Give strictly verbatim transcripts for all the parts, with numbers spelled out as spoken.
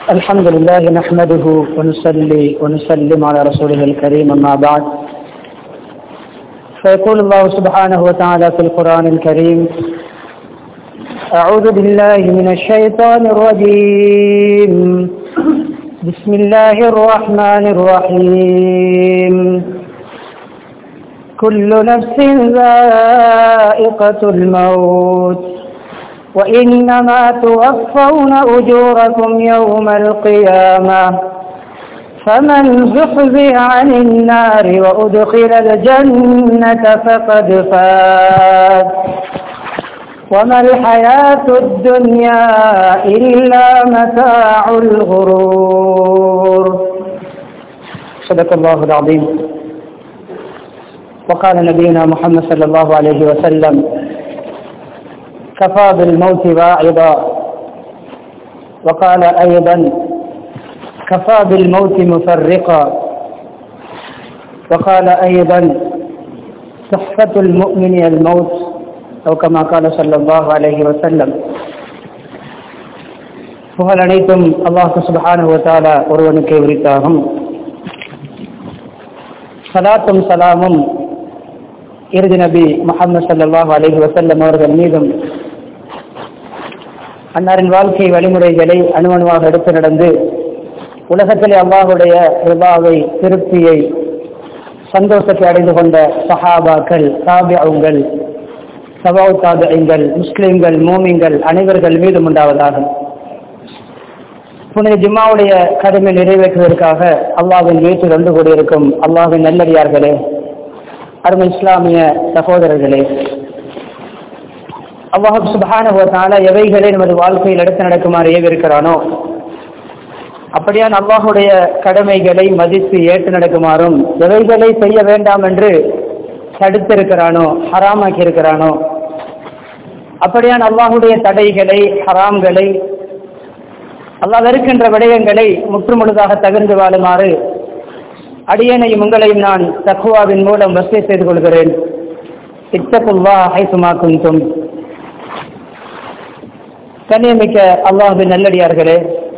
الحمد لله نحمده ونصلي ونسلم على رسوله الكريم أما بعد فيقول الله سبحانه وتعالى في القرآن الكريم أعوذ بالله من الشيطان الرجيم بسم الله الرحمن الرحيم كل نفس ذائقة الموت وإنما توفون أجوركم يوم القيامة فمن زحزح عن النار وأدخل الجنة فقد فاز وما الحياة الدنيا إلا متاع الغرور. صدق الله العظيم. وقال نبينا محمد صلى الله عليه وسلم كفى بالموت واعظا. وقال أيضا كفى بالموت مفرقا. وقال أيضا تحفة المؤمن الموت أو كما قال صلى الله عليه وسلم. புகழ் அனைத்தும் அல்லாஹ் சுப்ஹானஹு வ தஆலா ஒருவனுக்கே உரித்தாகும். ஸலாத்தும் ஸலாமும் இறுதி நபி முஹம்மது ஸல்லல்லாஹு அலைஹி வஸல்லம் அவர்கள் மீதும் அன்னாரின் வாழ்க்கை வழிமுறைகளை அணுவணுவாக எடுத்து நடந்து உலகத்திலே அல்லாஹுடைய ரிபாவை திருப்தியை சந்தோஷத்தை அடைந்து கொண்ட சஹாபாக்கள், தாபிஊன்கள், தபவு தாபிஈன்கள், முஸ்லிம்கள், மூமின்கள் அனைவர்கள் மீதும் உண்டாவதாக. புனித ஜும்மாவுடைய கடமை நிறைவேற்றுவதற்காக அல்லாஹ்வின் வீட்டில் ஒன்று கூடியிருக்கும் அல்லாஹ்வின் நல்லடியார்களே, அருமை இஸ்லாமிய சகோதரர்களே, அல்லாஹ் சுப்ஹானஹு வ தஆலா எவைகளை நமது வாழ்க்கையில் எடுத்து நடக்குமாறு ஏவிருக்கிறானோ அப்படியான் அல்லாஹுடைய கடமைகளை மதித்து ஏற்று நடக்குமாறும், எவைகளை செய்ய வேண்டாம் என்று தடுத்திருக்கிறானோ, ஹராமாக்கி இருக்கிறானோ அப்படியான் அல்லாஹுடைய தடைகளை, ஹராம்களை, அல்லாஹ் வெறுக்கின்ற விடயங்களை முற்றுமுழுதாக தகர்ந்து வாழுமாறு அடியேனையும் உங்களையும் நான் தக்வாவின் மூலம் வசிய செய்து கொள்கிறேன். இத்தகுல்லாஹ் ஹைசுமா குன்தும். கண்ணியமிக்க அல்லாஹ்வின் நல்லடியார்களே,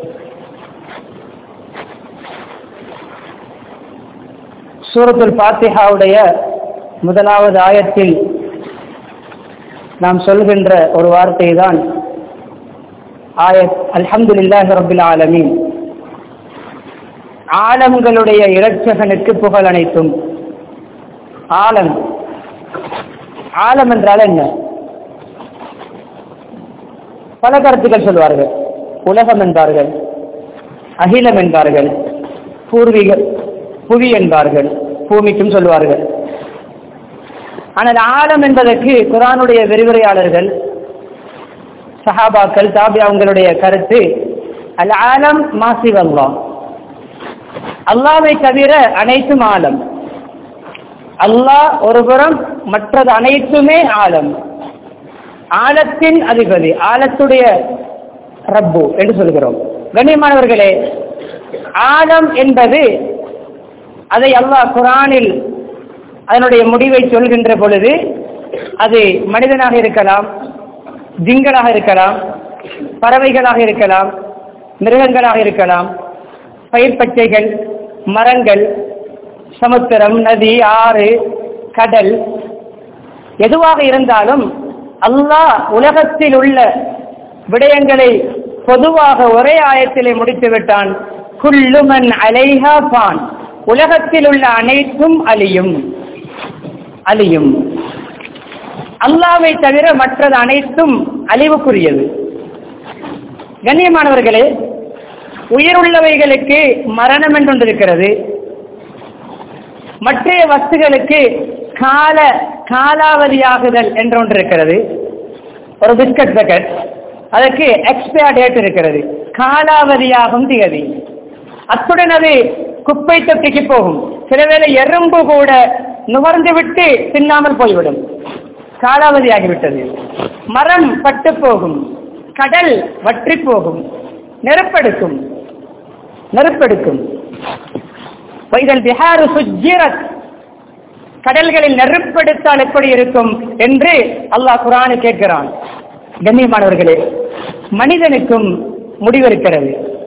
சூரத்துல் ஃபாத்திஹாவுடைய முதலாவது ஆயத்தில் நாம் சொல்கின்ற ஒரு வார்த்தை தான் ஆயத் அல்ஹம்துலில்லாஹி ரப்பில் ஆலமீன். ஆலம்களுடைய இரட்சகனுக்கு புகழ் அனைத்தும். ஆலம் ஆலம் என்றால் என்ன? பல கருத்துக்கள் சொல்வார்கள். உலகம் என்பார்கள், அகிலம் என்பார்கள், பூர்வீக புவி என்பார்கள், பூமிக்கும் சொல்வார்கள். ஆனால் ஆலம் என்பதற்கு குர்ஆனுடைய விரிவுரையாளர்கள், சஹாபாக்கள், தாபிஊன்களுடைய கருத்து அல் ஆலம் மாசிவல்லாஹ், அல்லாஹ்வை தவிர அனைத்தும் ஆலம். அல்லாஹ் ஒருபுறம், மற்றது அனைத்துமே ஆலம். ஆலத்தின் அதிபதி, ஆலத்துடைய ரப்பு என்று சொல்கிறோம். கண்ணியமானவர்களே, ஆலம் என்பது அதை அல்லாஹ் குர்ஆனில் அதனுடைய முடிவை சொல்கின்ற பொழுது அது மனிதனாக இருக்கலாம், ஜின்களாக இருக்கலாம், பறவைகளாக இருக்கலாம், மிருகங்களாக இருக்கலாம், பயிர் பச்சைகள், மரங்கள், சமுத்திரம், நதி, ஆறு, கடல், எதுவாக இருந்தாலும் அல்லாஹ் உலகத்தில் உள்ள விடயங்களை பொதுவாக ஒரே ஆயத்திலே முடித்து விட்டான். குல்லு மன் அலைஹா ஃபான், உலகத்தில் உள்ள அனைத்தும் அழியும் அழியும். அல்லாஹ்வை தவிர மற்றது அனைத்தும் அழிவுக்குரியது. கண்ணியமானவர்களே, உயிருள்ளவைகளுக்கு மரணம் என்று இருக்கிறது. மற்ற வஸ்துகளுக்கு கால காலாவதியாகுதல் என்று ஒன்று இருக்கிறது. ஒரு பிஸ்கட் பேக்கெட், அதற்கு எக்ஸ்பயர் டேட் இருக்கிறது, காலாவதியாகும் திகதி. அத்துடன் அது குப்பை தொட்டிக்கு போகும். சில வேளை எறும்பு கூட நுகர்ந்து விட்டு தின்னாமல் போய்விடும், காலாவதியாகிவிட்டது. மரம் பட்டு போகும், கடல் வற்றி போகும், நெருப்பெடுக்கும் நெருப்பெடுக்கும் வைதல் பிஹாரு சுஜ்ஜிரத், கடல்களில் நெருப்பெடுத்தால் எப்படி இருக்கும் என்று அல்லாஹ் குர்ஆன் கேட்கிறான். கண்ணியமானவர்களே, மனிதனுக்கும் முடிவெடுக்கிறது.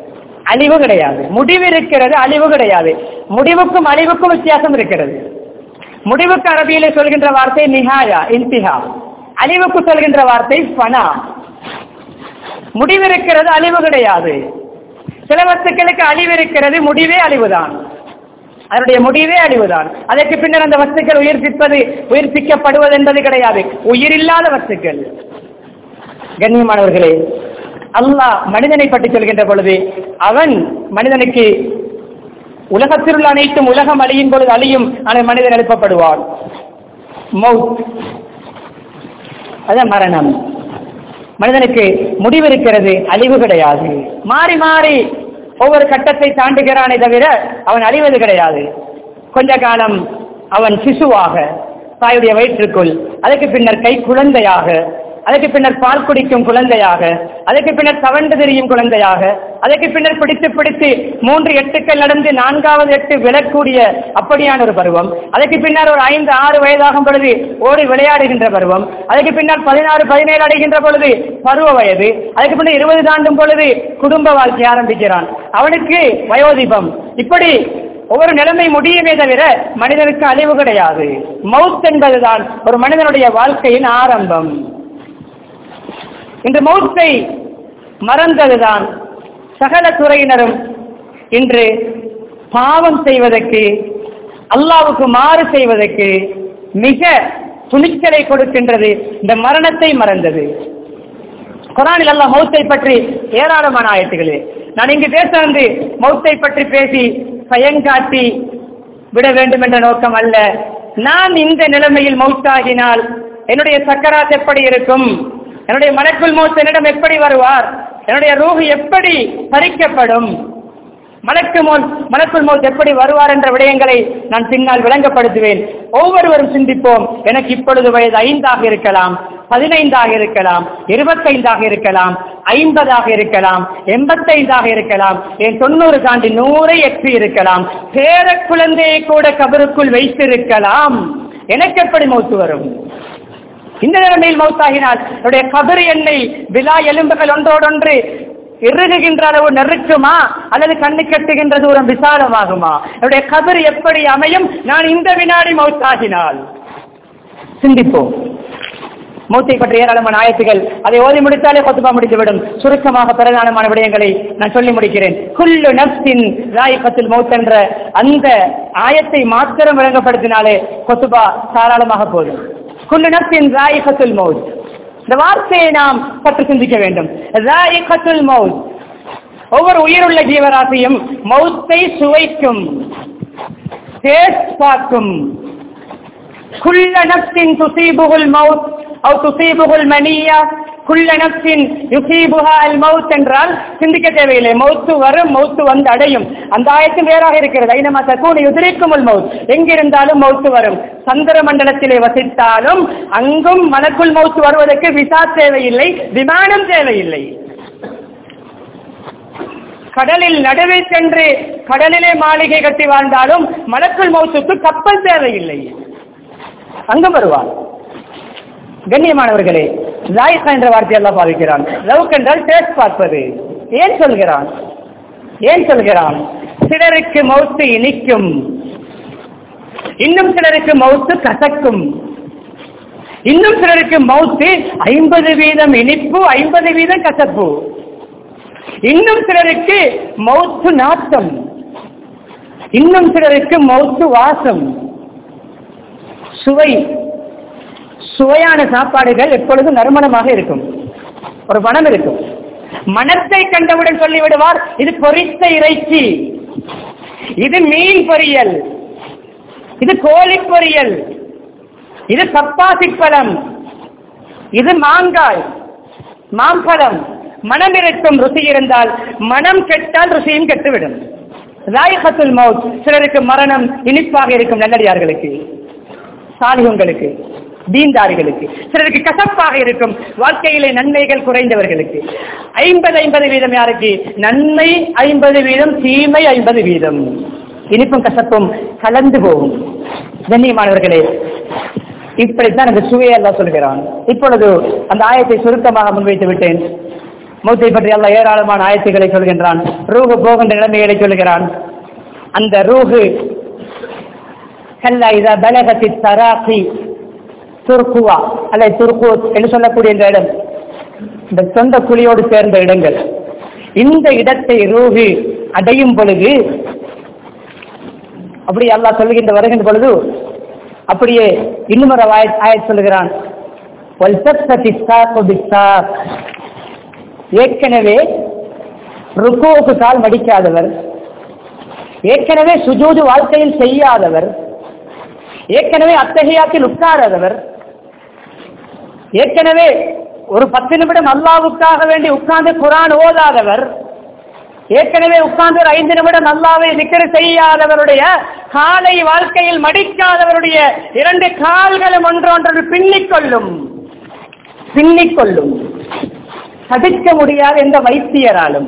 அழிவு கிடையாது. முடிவு இருக்கிறது, அழிவு கிடையாது. முடிவுக்கும் அழிவுக்கும் வித்தியாசம் இருக்கிறது. முடிவுக்கு அரபியிலே சொல்கின்ற வார்த்தை நிஹாயா, இன்திஹா. அழிவுக்கு சொல்கின்ற வார்த்தை ஃபனா. முடிவு இருக்கிறது, அழிவு கிடையாது. சில வஸ்துக்களுக்கு அழிவு இருக்கிறது, முடிவே அழிவுதான். அதனுடைய முடிவே அழிவுதான். அதற்கு பின்னர் அந்த வஸ்துக்கள் உயிர்ப்பிப்பது உயிர்ப்பிக்கப்படுவது என்பது கிடையாது. உயிரில்லாத வஸ்துக்கள். கண்ணியமானவர்களே, அல்லாஹ் மனிதனை பற்றி சொல்கின்ற பொழுது அவன் மனிதனுக்கு உலகத்தில் உள்ள அனைத்தும் உலகம் அழியும் பொழுது அழியும், ஆனால் மனிதன் எழுப்பப்படுவான். மௌத், அதான் மரணம். மனிதனுக்கு முடிவு இருக்கிறது, அழிவு கிடையாது. மாறி மாறி ஒவ்வொரு கட்டத்தை தாண்டுகிறானே தவிர அவன் அழிவது கிடையாது. கொஞ்ச காலம் அவன் சிசுவாக தாயுடைய வயிற்றுக்குள், அதற்கு பின்னர் கை குழந்தையாக, அதற்கு பின்னர் பால் குடிக்கும் குழந்தையாக, அதற்கு பின்னர் தவண்டு திரியும் குழந்தையாக, அதற்கு பின்னர் பிடித்து பிடித்து மூன்று எட்டுக்கள் நடந்து நான்காவது எட்டு விழக்கூடிய அப்படியான ஒரு பருவம், அதற்கு பின்னர் ஒரு ஐந்து ஆறு வயதாகும் பொழுது ஓடி விளையாடுகின்ற பருவம், அதற்கு பின்னர் பதினாறு பதினேழு அடைகின்ற பொழுது பருவ வயது, அதற்கு பின்னர் இருபது தாண்டும் பொழுது குடும்ப வாழ்க்கை ஆரம்பிக்கிறான். அவனுக்கு வயோதிபம். இப்படி ஒவ்வொரு நிலைமை முடியுமே தவிர மனிதனுக்கு அழிவு கிடையாது. மவுத் என்பதுதான் ஒரு மனிதனுடைய வாழ்க்கையின் ஆரம்பம். இன்று மௌத்தை மறந்ததுதான் சகல துறையினரும் இன்று பாவம் செய்வதற்கு, அல்லாஹ்வுக்கு மாறு செய்வதற்கு மிக துணிச்சலை கொடுக்கின்றது. இந்த மரணத்தை மறந்தது. குர்ஆனில் அல்லாஹ் மௌத்தை பற்றி ஏராளமான ஆயத்துகளே. நான் இங்கு பேச வந்து மௌத்தை பற்றி பேசி பயங்காட்டி விட வேண்டும் என்ற நோக்கம் அல்ல. நான் இந்த நிலைமையில் மௌத்தாகினால் என்னுடைய சக்கராத் எப்படி இருக்கும், என்னுடைய மலக்குல் மௌத் என்னிடம் எப்படி வருவார், என்னுடைய ரூஹ் எப்படி பறிக்கப்படும், மலக்கு மௌத் மலக்குல் மௌத் எப்படி வருவார் என்ற விடயங்களை நான் பின்னால் விளங்கப்படுத்துவேன். ஒவ்வொருவரும் சிந்திப்போம். எனக்கு இப்பொழுது வயது ஐந்தாக இருக்கலாம், பதினைந்தாக இருக்கலாம், இருபத்தைந்தாக இருக்கலாம், ஐம்பதாக இருக்கலாம், எண்பத்தைந்தாக இருக்கலாம், என் தொண்ணூறு தாண்டி நூறை எட்டி இருக்கலாம், பேர குழந்தையை கூட கபருக்குள் வைத்திருக்கலாம். எனக்கு எப்படி மௌத்து வரும்? இந்த நிலைமையில் மௌத்தாகினால் என்னுடைய கபர் எண்ணெய் விழா எலும்புகள் ஒன்றோடொன்று இறுகுகின்ற அளவு நெருக்குமா அல்லது கண்ணு கட்டுகின்ற தூரம் விசாலமாகுமா? என்னுடைய கபர் எப்படி அமையும் நான் இந்த வினாடி மௌத்தாகினால்? சிந்திப்போம். மௌத்தை பற்றி ஏராளமான ஆயத்துகள், அதை ஓதி முடித்தாலே கொத்துபா முடித்துவிடும். சுருக்கமாக பிரதானமான விடயங்களை நான் சொல்லி முடிக்கிறேன். குல்லு நஃப்ஸின் ஸாயிகத்துல் மௌத் என்ற அந்த ஆயத்தை மாத்திரம் விளங்கப்படுத்தினாலே கொத்துபா தாராளமாக போதும். குல்லு நஃப்ஸின் ஸாயிகத்துல் மௌத், இந்த வார்த்தையை நாம் பற்றி சிந்திக்க வேண்டும். ஸாயிகத்துல் மௌத், ஒவ்வொரு உயிருள்ள ஜீவராசியும் மௌத்தை சுவைக்கும், டேஸ்ட் பார்க்கும். குல்ல நஃப்ஸின் துஸீபுல் மௌத் அவ் துஸீபுல் மனியா, குல்ல நஃப்ஸின் யுஸீபுஹா அல் மௌத் என்றால் சிந்திக்க தேவையில்லை. மௌத்து வரும், மௌத்து வந்து அடையும். அந்த ஆயத்தும் வேறாக இருக்கிறது. ஐனமா தகூனு யுத்ரிக்குமுல் மௌத், எங்கிருந்தாலும் மௌத்து வரும். சந்திர மண்டலத்திலே வசித்தாலும் அங்கும் மலக்குல் மௌத் வருவதற்கு விசா தேவையில்லை, விமானம் தேவையில்லை. கடலில் நடுவே சென்று கடலிலே மாளிகை கட்டி வாழ்ந்தாலும் மலக்குல் மௌத்துக்கு கப்பல் தேவையில்லை, அங்கும் வருவார். கண்ணியமானவர்களே, ஸாயிகா என்ற வார்த்தை அல்லாஹ் பாவிக்கிறான். லவ்க் என்றால் டேஸ்ட் பார்ப்பது. ஏன் சொல்கிறான்? ஏன் சொல்கிறான்? சிலருக்கு மௌத்து இனிக்கும், இன்னும் சிலருக்கு மௌத்து கசக்கும், இன்னும் சிலருக்கு மௌத்து ஐம்பது வீதம் இனிப்பு, ஐம்பது வீதம் கசப்பு, இன்னும் சிலருக்கு மௌத்து நாட்டம், இன்னும் சிலருக்கு மௌத்து வாசம். சுவை, சுவையான சாப்பாடுகள் எப்பொழுதும் நறுமணமாக இருக்கும், ஒரு மனம் இருக்கும். மனத்தை கண்டவுடன் சொல்லிவிடுவார் இது பொரித்த இறைச்சி, இது மீன் பொரியல், இது கோழி பொரியல், இது பப்பாசி பழம், இது மாங்காய், மாம்பழம். மனம் இருக்கும், ருசி இருந்தால். மனம் கெட்டால் ருசியும் கெட்டுவிடும். ஸாயிகத்துல் மௌத், சிலருக்கு மரணம் இனிப்பாக இருக்கும், நல்லடியார்களுக்கு, சாலிஹுங்களுக்கு, தீன்தாரிகளுக்கு. சிலருக்கு கசப்பாக இருக்கும், வாழ்க்கையிலே நன்மைகள் குறைந்தவர்களுக்கு. ஐம்பது ஐம்பது வீதம் யாருக்கு? நன்மை ஐம்பது வீதம், தீமை ஐம்பது வீதம். இனிப்பும் கசப்பும் கலந்து போகும். கண்ணியமானவர்களே, இப்படித்தான் அந்த சுவையை அல்லாஹ் சொல்கிறான். இப்பொழுது அந்த ஆயத்தை சுருக்கமாக முன்வைத்து விட்டேன். மௌத்தை பற்றி அல்லாஹ் ஏராளமான ஆயத்துக்களை சொல்கின்றான். ரூஹு போகின்ற நிலைமைகளை சொல்கிறான். அந்த ரூஹு கல்லா இதா பலகத்தி தராகி துர்குவா அல்லது துர்கு என்று சொல்லக்கூடிய இந்த இடம், இந்த சொந்த குழியோடு சேர்ந்த இடங்கள், இந்த இடத்தை ரூஹு அடையும் பொழுது அப்படி அல்லாஹ் சொல்லுகின்ற வருகின்ற பொழுது அப்படியே இன்னும் ஒரு ஆயத் சொல்லுகிறான். ஏற்கனவே ருக்குவுக்கு கால் மடிக்காதவர், ஏற்கனவே சுஜூது வாழ்க்கையில் செய்யாதவர், ஏற்கனவே அத்தஹியாத்தில் உட்காராதவர், ஏற்கனவே ஒரு பத்து நிமிடம் அல்லாஹ்வுக்காக வேண்டி உட்கார்ந்து குர்ஆன் ஓதாதவர், ஏற்கனவே உட்கார்ந்து ஒரு ஐந்து நிமிடம் அல்லாஹ்வை திக்ர் செய்யாதவருடைய காலை வாழ்க்கையில் மடிக்காதவருடைய இரண்டு கால்களும் ஒன்றொன்று பின்னிக்கொள்ளும் பின்னிக்கொள்ளும் தடுக்க முடியாத எந்த வைத்தியராலும்,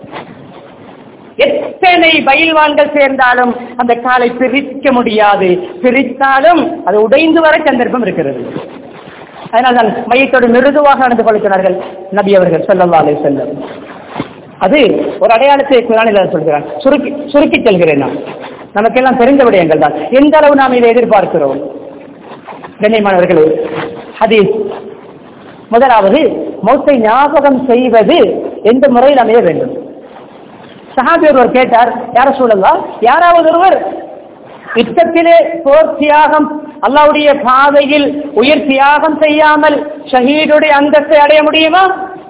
எத்தனை பயில்வான்கள் சேர்ந்தாலும் அந்த காலை பிரிக்க முடியாது. பிரித்தாலும் அது உடைந்து வர சந்தர்ப்பம் இருக்கிறது. அதனால்தான் மையத்தோடு மிருதுவாக நடந்து கொள்கிறார்கள் நபி அவர்கள் ஸல்லல்லாஹு அலைஹி வஸல்லம். அது ஒரு அடையாளத்தை குர்ஆனில் சொல்கிறான். சுருக்கி சுருக்கி செல்கிறேன். நான் நமக்கெல்லாம் தெரிந்த விடயங்கள் தான். எந்த அளவு நாம் இதை எதிர்பார்க்கிறோம் கண்ணியமானவர்களே. ஹதீஸ் முதலாவது, மௌத்தை ஞாபகம் செய்வது எந்த முறையில் அமைய வேண்டும். சஹாபி ஒருவர் கேட்டார், யார ரசூலல்லாஹ், யாராவது ஒருவர் யுத்தத்திலே போர் தியாகம் அல்லாஹ்வுடைய பாதையில் உயிர் தியாகம் செய்யாமல் ஷஹீதுடைய அந்தஸ்தை அடைய முடியுமா?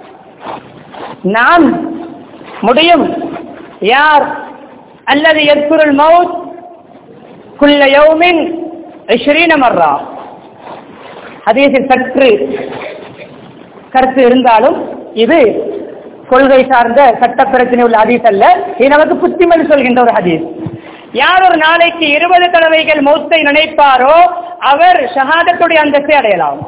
நான் முடியும். யார் அல்லது யத்குருல் மௌத் குல்ல யௌமின் இஸ்ரீன மர்ரா. ஹதீஸில் சற்று கருத்து இருந்தாலும் இது கொள்கை சார்ந்த சட்ட பிரச்சனை உள்ள ஹதீஸ் அல்ல. இது நமக்கு புத்திமதி சொல்கின்ற ஒரு ஹதீஸ். யார் ஒரு நாளைக்கு இருபது தடவைகள் மௌத்தை நினைப்பாரோ அவர் ஷஹாதத்துடைய அந்தஸ்தை அடையலாம்.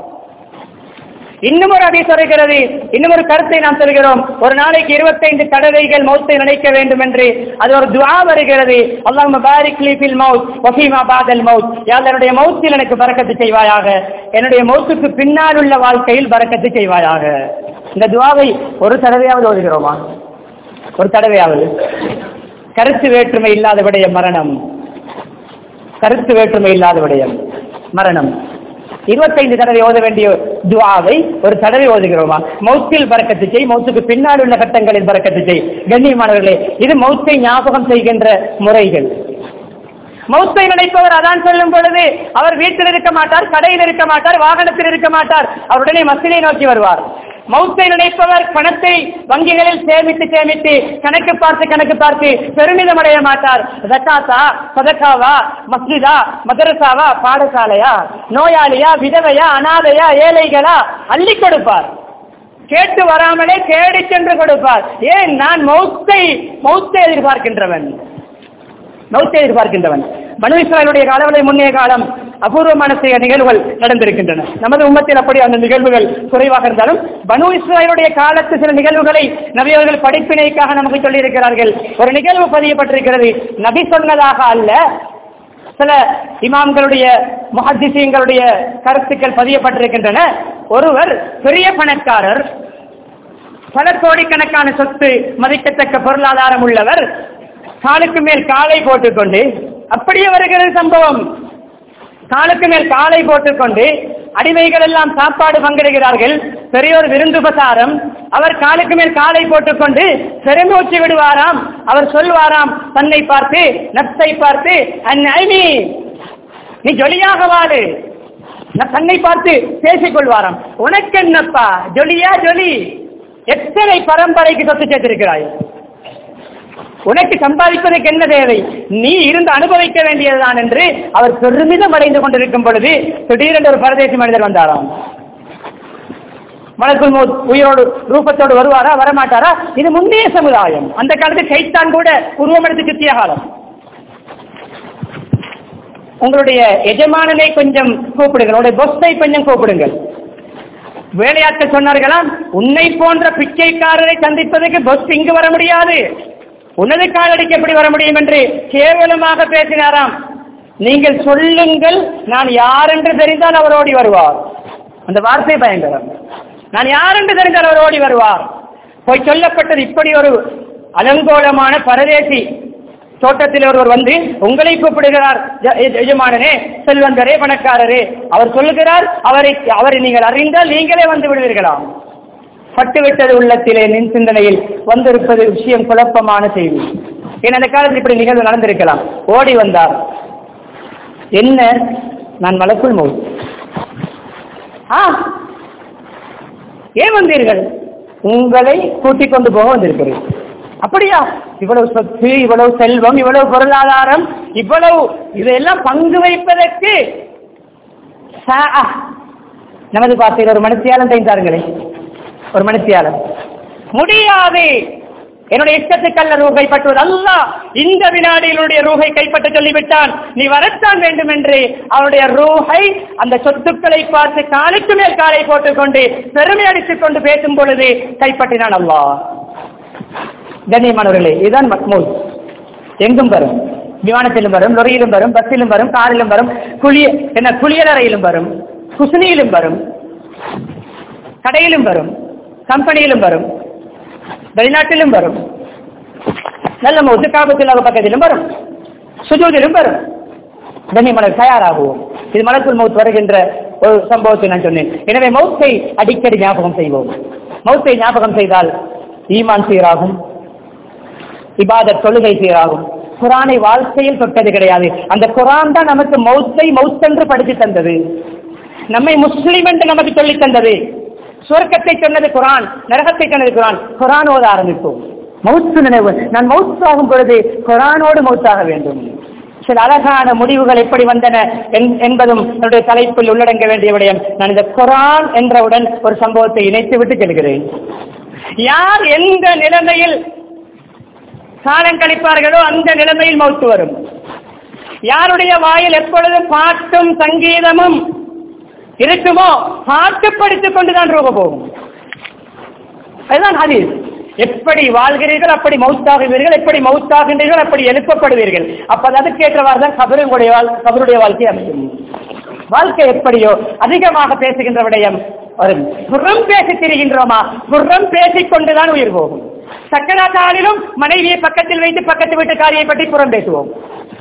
இன்னும் ஒரு ஹதீஸ் வருகிறது, இன்னும் ஒரு கருத்தை நாம் சொல்கிறோம். ஒரு நாளைக்கு இருபத்தைந்து தடவைகள் மௌத்தை நினைக்க வேண்டும் என்று அது ஒரு துஆ வருகிறது. அல்லாஹும்ம பாரிக் லீ ஃபில் மௌத் வ ஃபீமா பஅதல் மௌத். யா அல்லாஹ், என்னுடைய மௌத்தில் எனக்கு பரக்கத்து செய்வாயாக, என்னுடைய மௌத்துக்கு பின்னால் உள்ள வாழ்க்கையில் பரக்கத்து செய்வாயாக. இந்த துஆவை ஒரு தடவையாவது ஓதுகிறோமா? ஒரு தடவையாவது. கருத்து வேற்றுமை இல்லாத விடயம் மரணம். கருத்து வேற்றுமை இல்லாத விடயம் மரணம். இருபத்தைந்து தடவை ஓத வேண்டிய துஆவை ஒரு தடவை ஓதுகிறோமா? மௌத்தில் பரக்கத்து செய், மௌத்துக்கு பின்னால் உள்ள கட்டங்களில் பரக்கத்து செய். கண்ணியமானவர்களே, இது மௌத்தை ஞாபகம் செய்கின்ற முறைகள். மௌத்தை நினைப்பவர் அதான் சொல்லும் பொழுது அவர் வீட்டில் இருக்க மாட்டார், கடையில் இருக்க மாட்டார், வாகனத்தில் இருக்க மாட்டார், அவருடனே மஸ்ஜிதை நோக்கி வருவார். மௌத்தை நினைப்பவர் பணத்தை வங்கிகளில் சேமித்து சேமித்து கணக்கு பார்த்து கணக்கு பார்த்து பெருமிதம் அடைய மாட்டார். ஜகாத்தா, சதகாவா, மஸ்ஜிதா, மதரசாவா, பாடசாலையா, நோயாளியா, விதவையா, அனாதையா, ஏழைகளா அள்ளி கொடுப்பார். கேட்டு வராமலே தேடி சென்று கொடுப்பார். ஏன்? நான் மௌத்தை மௌத்தை எதிர்பார்க்கின்றவன் மௌத்தை எதிர்பார்க்கின்றவன் பனு இஸ்ராயேலுடைய காலவரை முன்னைய காலம் அபூர்வமான சில நிகழ்வுகள் நடந்திருக்கின்றன. நமது உம்மத்தில் அப்படி அந்த நிகழ்வுகள் குறைவாக இருந்தாலும் பனு இஸ்ராயேலுடைய காலத்து சில நிகழ்வுகளை நபி அவர்கள் படிப்பினைக்காக நமக்கு சொல்லி இருக்கிறார்கள். ஒரு நிகழ்வு பதியப்பட்டிருக்கிறது. நபி சொன்னதாக அல்ல, சில இமாம்களுடைய முஹத்திஸீன்களுடைய கருத்துக்கள் பதியப்பட்டிருக்கின்றன. ஒருவர் பெரிய பணக்காரர், பல கோடிக்கணக்கான சொத்து மதிக்கத்தக்க பொருளாதாரம் உள்ளவர், காலுக்கு மேல் காலை போட்டுக்கொண்டு, அப்படியே வருகிறது சம்பவம், காலுக்கு மேல் காலை போட்டுக்கொண்டு அடிமைகள் எல்லாம் சாப்பாடு பங்கிடுகிறார்கள். பெரியோர் விருந்துபசாரம். அவர் காலுக்கு மேல் காலை போட்டுக்கொண்டு பெருமூச்சு விடுவாராம். அவர் சொல்வாராம் தன்னை பார்த்து, நப்சை பார்த்து, அந்நைனி நீ ஜொலியாக வாழு. தன்னை பார்த்து பேசிக் கொள்வாராம். உனக்கு என்னப்பா ஜொலியா ஜொலி, எத்தனை பரம்பரைக்கு சொத்து சேர்த்திருக்கிறாய், உனக்கு சம்பாதிப்பதற்கு என்ன தேவை, நீ இருந்து அனுபவிக்க வேண்டியதுதான் என்று அவர் பெருமிதம் அடைந்து கொண்டிருக்கும் பொழுது திடீரென்று ஒரு பரதேசி மனிதர் வந்தாராம். மலக்குல் மௌத் உயிரோடு ரூபத்தோடு வருவாரா வரமாட்டாரா? இது முந்தைய சமுதாயம். அந்த காலத்தில் ஷைத்தான் கூட உருவமெடுத்து சுத்திய காலம். உங்களுடைய எஜமானனை கொஞ்சம் கூப்பிடுங்கள், உங்களுடைய பொஸ்ஸை கொஞ்சம் கூப்பிடுங்கள். வேலையாட்கள் சொன்னார்களாம், உன்னை போன்ற பிச்சைக்காரரை சந்திப்பதற்கு பொஸ் இங்கு வர முடியாது, உனது காலடிக்கு எப்படி வர முடியும் என்று கேவலமாக பேசினாராம். நீங்கள் சொல்லுங்கள், நான் யார் என்று தெரிந்தால் அவர் ஓடி வருவார். அந்த வார்த்தை பயங்கரம். நான் யார் என்று தெரிந்தால் அவர் ஓடி வருவார். போய் சொல்லப்பட்டது இப்படி ஒரு அலங்கோலமான பரதேசி தோட்டத்தில் ஒருவர் வந்து உங்களை கூப்பிடுகிறார், எஜமானனே, செல்வந்தரே, பணக்காரரே. அவர் சொல்லுகிறார், அவரை அவரை நீங்கள் அறிந்தால் நீங்களே வந்து விடுவீர்களாம். பட்டுவிட்டது உள்ளத்திலே நின் சிந்தனையில் வந்திருப்பது விஷயம் குழப்பமான செய்தி. ஏன் அந்த காலத்தில் இப்படி நிகழ்வு நடந்திருக்கலாம். ஓடி வந்தார். என்ன, நான் மலக்குள் மௌத். ஆ, ஏன் வந்தீர்கள்? உங்களை கூட்டிக் கொண்டு போக வந்திருக்கிறேன். அப்படியா? இவ்வளவு சொத்து, இவ்வளவு செல்வம், இவ்வளவு பொருளாதாரம், இவ்வளவு இதெல்லாம் பங்கு வைப்பதற்கு நமது பார்த்தீர்கள் ஒரு மனுஷியாளன் தைந்தாருங்களே, ஒரு மனுஷியாளன் முடியாது. என்னுடைய இஷ்டத்துக்கல்ல ரூஹை கைப்பற்றுவது அல்லாஹ் இந்த வினாடியினுடைய ரூஹை கைப்பற்ற சொல்லிவிட்டான். நீ வரத்தான் வேண்டும் என்று அவருடைய ரூஹை அந்த சொத்துக்களை பார்த்து காலுக்கு மேல் காலை போட்டுக் கொண்டு பெருமை அடித்துக் கொண்டு பேசும் பொழுது கைப்பற்றினான் அல்லாஹ். கண்ணியமானவர்களே, இதுதான் மக்மூத். எங்கும் வரும், விமானத்திலும் வரும், லொரியிலும் வரும், பஸ்ஸிலும் வரும், காரிலும் வரும், குளிய என்ன குளியலறையிலும் வரும், குசுனியிலும் வரும், கடையிலும் வரும், கம்பெனியிலும் வரும், வெளிநாட்டிலும் வரும். நல்ல மௌத்து காபத்துல்லாஹ் பக்கத்திலும் வரும், சுஜூதிலும் வரும். கண்ணியமான தயாராகுவோம். இது மலக்குல் மௌத் வருகின்ற ஒரு சம்பவத்தை நான் சொன்னேன். எனவே மௌத்தை அடிக்கடி ஞாபகம் செய்வோம். மௌத்தை ஞாபகம் செய்தால் ஈமான் சீராகும், இபாதத் தொழுகை சீராகும். குரானை வாழ்க்கையில் தொட்டது கிடையாது. அந்த குரான் தான் நமக்கு மௌத்தை மௌத்தென்று படித்து தந்தது, நம்மை முஸ்லிம் என்று நமக்கு சொல்லி தந்தது. சுவர்க்கத்தை சொன்னது குரான், நரகத்தை சொன்னது குரான். குரான் ஓத ஆரம்பிப்போம். மௌத்து நினைவு, நான் மௌத்தாகும் பொழுது குரானோடு மௌத்தாக வேண்டும். சில அழகான முடிவுகள் எப்படி வந்தன என்பதும் என்னுடைய தலைப்பில் உள்ளடங்க வேண்டிய விடயம். நான் இந்த குரான் என்றவுடன் ஒரு சம்பவத்தை இணைத்து விட்டு செல்கிறேன். யார் எந்த நிலைமையில் காலம் கழிப்பார்களோ அந்த நிலைமையில் மௌத்து வரும். யாருடைய வாயில் எப்பொழுதும் பாட்டும் சங்கீதமும் இருக்குமோ பாட்டு படித்துக் கொண்டுதான் ரூப போகும். அதுதான் ஹதீஸ். எப்படி வாழ்கிறீர்கள் அப்படி மௌத்தாகுவீர்கள், எப்படி மௌத்தாகின்றீர்கள் அப்படி எழுப்பப்படுவீர்கள். அப்ப அதுக்கேற்றவாறு தான் கபருடைய கபருடைய வாழ்க்கை அமையும். வாழ்க்கை எப்படியோ அதிகமாக பேசுகின்ற விடயம் வரும். புறம் பேசி திரிகின்றோமா, புறம் பேசிக் கொண்டுதான் உயிர் போகும். சக்கராத்தாளிலும் மனைவியை பக்கத்தில் வைத்து பக்கத்து வீட்டுக்காரியை பற்றி புறம் பேசுவோம்,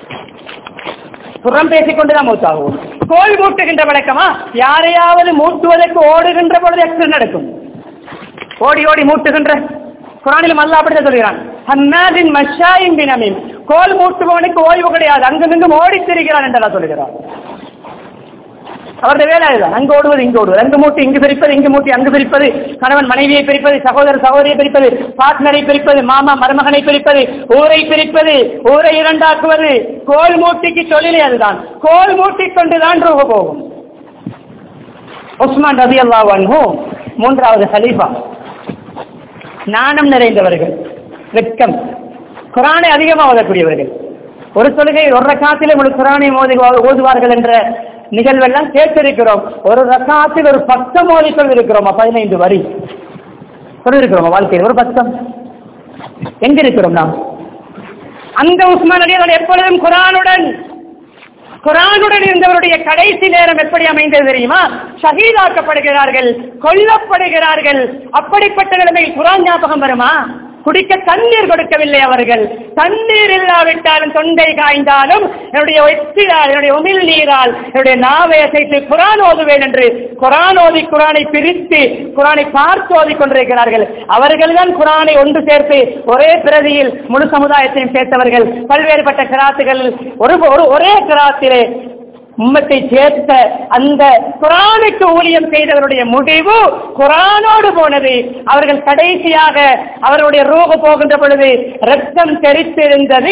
புறம் பேசிக் கொண்டுதான் மௌத்தாகுவோம். கோல் மூட்டுகின்ற வழக்கமா, யாரையாவது மூட்டுவதற்கு ஓடுகின்ற பொழுது எக்ஸிடென்ட் நடக்கும். ஓடி ஓடி மூட்டுகின்ற குரானிலும் அல்லாஹ் அப்படிதான் சொல்கிறான், ஹன்னாதின் மஷாயின் பினமீம். கோல் மூட்டுபவனுக்கு ஓய்வு கிடையாது, அங்குமிங்கும் ஓடி திரிகிறான் என்றெல்லாம் சொல்கிறார். அவருடைய வேலை அதுதான். அங்கு ஓடுவது இங்கு ஓடுவது, அங்கு மூட்டி இங்கு பிரிப்பது, இங்கு மூட்டி அங்கு பிரிப்பது, கணவன் மனைவியை பிரிப்பது, சகோதரர் சகோதரியை பிரிப்பது, பார்ட்னரை பிரிப்பது, மாமா மருமகனை பிரிப்பது, ஊரை பிரிப்பது, ஊரை இரண்டாக்குவது. கோல் மூட்டிக்கு தொழிலே அதுதான். கோல் மூட்டிக் கொண்டுதான் ரூப போகும். உஸ்மான் ரலியல்லாஹு அன்ஹு மூன்றாவது ஹலீஃபா, நாணம் நிறைந்தவர்கள், வெட்கம், குரானை அதிகமாக ஓதக்கூடியவர்கள். ஒரு தொழுகை ஒரு ரக்காத்திலே முழு குரானை ஓதுவார்கள் என்ற நிகழ்வெல்லாம் கேட்டிருக்கிறோம். ஒரு ரக்காத்தில் ஒரு பக்கம் ஓதிக்கொண்டு இருக்கிறோமா, பதினைந்து வரி சொல்லிருக்கிறோமா வாழ்க்கையில் ஒரு பக்கம். எங்க இருக்கிறோம் நாம்? அந்த உஸ்மான் ரலியல்லாஹு எப்பொழுதும் குரானுடன் குரானுடன் இருந்தவருடைய கடைசி நேரம் எப்படி அமைந்தது தெரியுமா? ஷஹீதாக்கப்படுகிறார்கள், கொல்லப்படுகிறார்கள். அப்படிப்பட்ட நிலைமையில் குரான் ஞாபகம் வருமா? குடிக்க தண்ணீர் கொடுக்கவில்லை அவர்கள். தண்ணீர் இல்லாவிட்டாலும் தொண்டை காய்ந்தாலும் என்னுடைய ஒத்திரால், என்னுடைய உமிழ் நீரால் என்னுடைய நாவை அசைத்து குரான் ஓதுவேன் என்று குரான் ஓதி குரானை பிரித்து குரானை பார்த்து ஓதி கொண்டிருக்கிறார்கள். அவர்கள் தான் குரானை ஒன்று சேர்த்து ஒரே பிரதியில் முழு சமுதாயத்தையும் சேர்த்தவர்கள். பல்வேறுபட்ட கிராத்துகள் ஒரு ஒரே கிராத்திலே உம்மத்தை சேர்த்த அந்த குரானுக்கு ஊழியம் செய்தவருடைய முடிவு குரானோடு போனது. அவர்கள் கடைசியாக அவருடைய ரூஹ் போகின்ற பொழுது ரத்தம் தெரித்திருந்தது.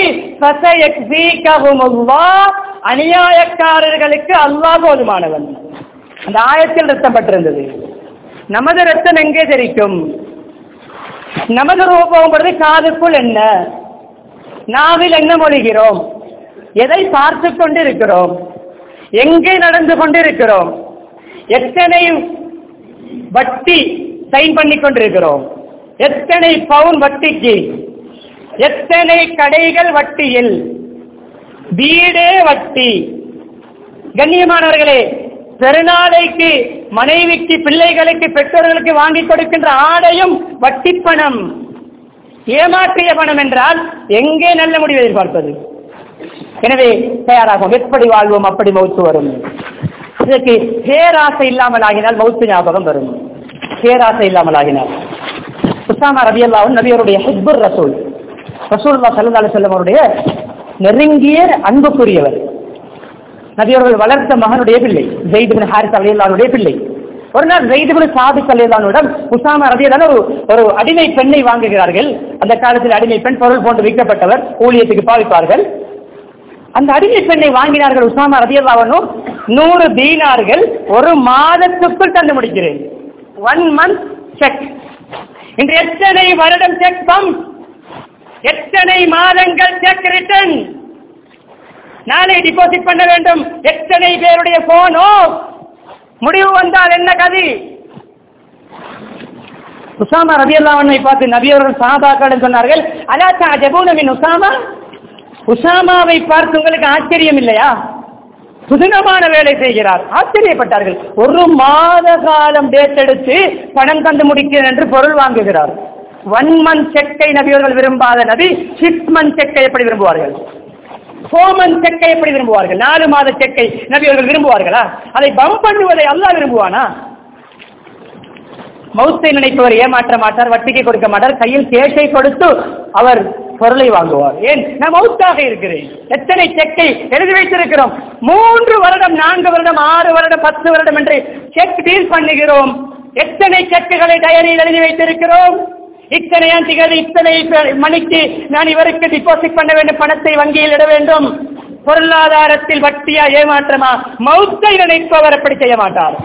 அநியாயக்காரர்களுக்கு அல்லாஹ் போதுமானவன். அந்த ஆயத்தில் ரத்தம் பட்டிருந்தது. நமது ரத்தம் எங்கே தெரிக்கும்? நமது ரூஹ் போகும் பொழுது காதுக்குள் என்ன, நாவில் என்ன மொழிகிறோம், எதை பார்த்து கொண்டு இருக்கிறோம், எங்கே நடந்து கொண்டிருக்கிறோம், எத்தனை வட்டி சைன் பண்ணி கொண்டிருக்கிறோம், எத்தனை பவுன் வட்டிக்கு, எத்தனை கடைகள் வட்டியில், வீடே வட்டி. கண்ணியமானவர்களே, பெருநாளைக்கு மனைவிக்கு, பிள்ளைகளுக்கு, பெற்றோர்களுக்கு வாங்கி கொடுக்கின்ற ஆடையும் வட்டி பணம், ஏமாற்றிய பணம் என்றால் எங்கே நல்ல முடிவை எதிர்பார்ப்பது? எனவே தயாராகும். எப்படி வாழ்வோம் அப்படி மௌத்து வரும். இதற்கு பேராசை இல்லாமல் ஆகினால் மௌத்து ஞாபகம் வரும். பேராசை இல்லாமல் ஆகினால் உஸாமா ரலியல்லாஹு அன்ஹு நபியருடைய ஹிஸ்புர் ரசூல், ரசூலுல்லாஹி ஸல்லல்லாஹு அலைஹி வஸல்லம் அவருடைய நெருங்கிய அன்புக்குரியவர். நபியவர்கள் வளர்த்த மகனுடைய பிள்ளை, ஸைத் இப்னு ஹாரிஸா ரலியல்லாஹு அன்ஹுடைய பிள்ளை. ஒரு நாள் ஸைத் இப்னு சாபித் ரலியல்லாஹு அன்ஹுவிடம் உஸாமா ரலியல்லாஹு அன்ஹு ஒரு அடிமை பெண்ணை வாங்குகிறார்கள். அந்த காலத்தில் அடிமை பெண் பொருள் போன்று விற்கப்பட்டவர், ஊழியத்துக்கு பாவிப்பார்கள். அந்த அடிமை பெண்ணை வாங்கினார்கள் உஸாமா ரலியல்லாஹு அன்ஹு. நூறு தீனார்கள் ஒரு மாதத்துக்குள் தந்து முடிக்கிறேன். One month check. இன்று எத்தனை வருடம் செக் பம்ப், எத்தனை மாதங்கள் செக் ரிட்டர்ன், நாளை டிபாசிட் பண்ண வேண்டும், எத்தனை பேருடைய போனோ, முடிவு வந்தால் என்ன கதி? உஸாமா ரலியல்லாஹு அன்ஹை பார்த்து நபி அவர்கள் சஹாபாக்களிடம் சொன்னார்கள், அலா தஅஜபூன மின் உஸாமா, உஸாமாவை பார்த்து உங்களுக்கு ஆச்சரியம் இல்லையா? புதுனமான வேலை செய்கிறார். ஆச்சரியப்பட்டார்கள். ஒரு மாத காலம் டேட் எடுத்து பணம் தந்து முடிக்கிறேன் என்று பொருள் வாங்குகிறார். ஒன் மந்த் செக்கை நபியவர்கள் விரும்பாத நபி சிக்ஸ் மந்த் செக்கை எப்படி விரும்புவார்கள்? ஃபோர் மந்த் செக்கை எப்படி விரும்புவார்கள்? நாலு மாத செக்கை நபியவர்கள் விரும்புவார்களா? அதை பம்ப் பண்ணுவதை அல்லாஹ் விரும்புவானா? மௌத்தை நினைப்பவர் ஏமாற்ற மாட்டார், வட்டிக்கு கொடுக்க மாட்டார், கையில் கேஷை கொடுத்து அவர் பொருளை வாங்குவார். ஏன்? நான் மௌத்தாக இருக்கிறேன். எத்தனை செக்கை எழுதி வைத்திருக்கிறோம். மூன்று வருடம், நான்கு வருடம், ஆறு வருடம், பத்து வருடம் என்று செக் டீல் பண்ணுகிறோம். எத்தனை செக்குகளை டயரியில் எழுதி வைத்திருக்கிறோம். இத்தனை திகதி, இத்தனை மணிக்கு நான் இவருக்கு டிபாசிட் பண்ண வேண்டும், பணத்தை வங்கியில் இட வேண்டும். பொருளாதாரத்தில் வட்டியா, ஏமாற்றமா? மௌத்தை நினைப்பவர் அப்படி செய்ய மாட்டார்.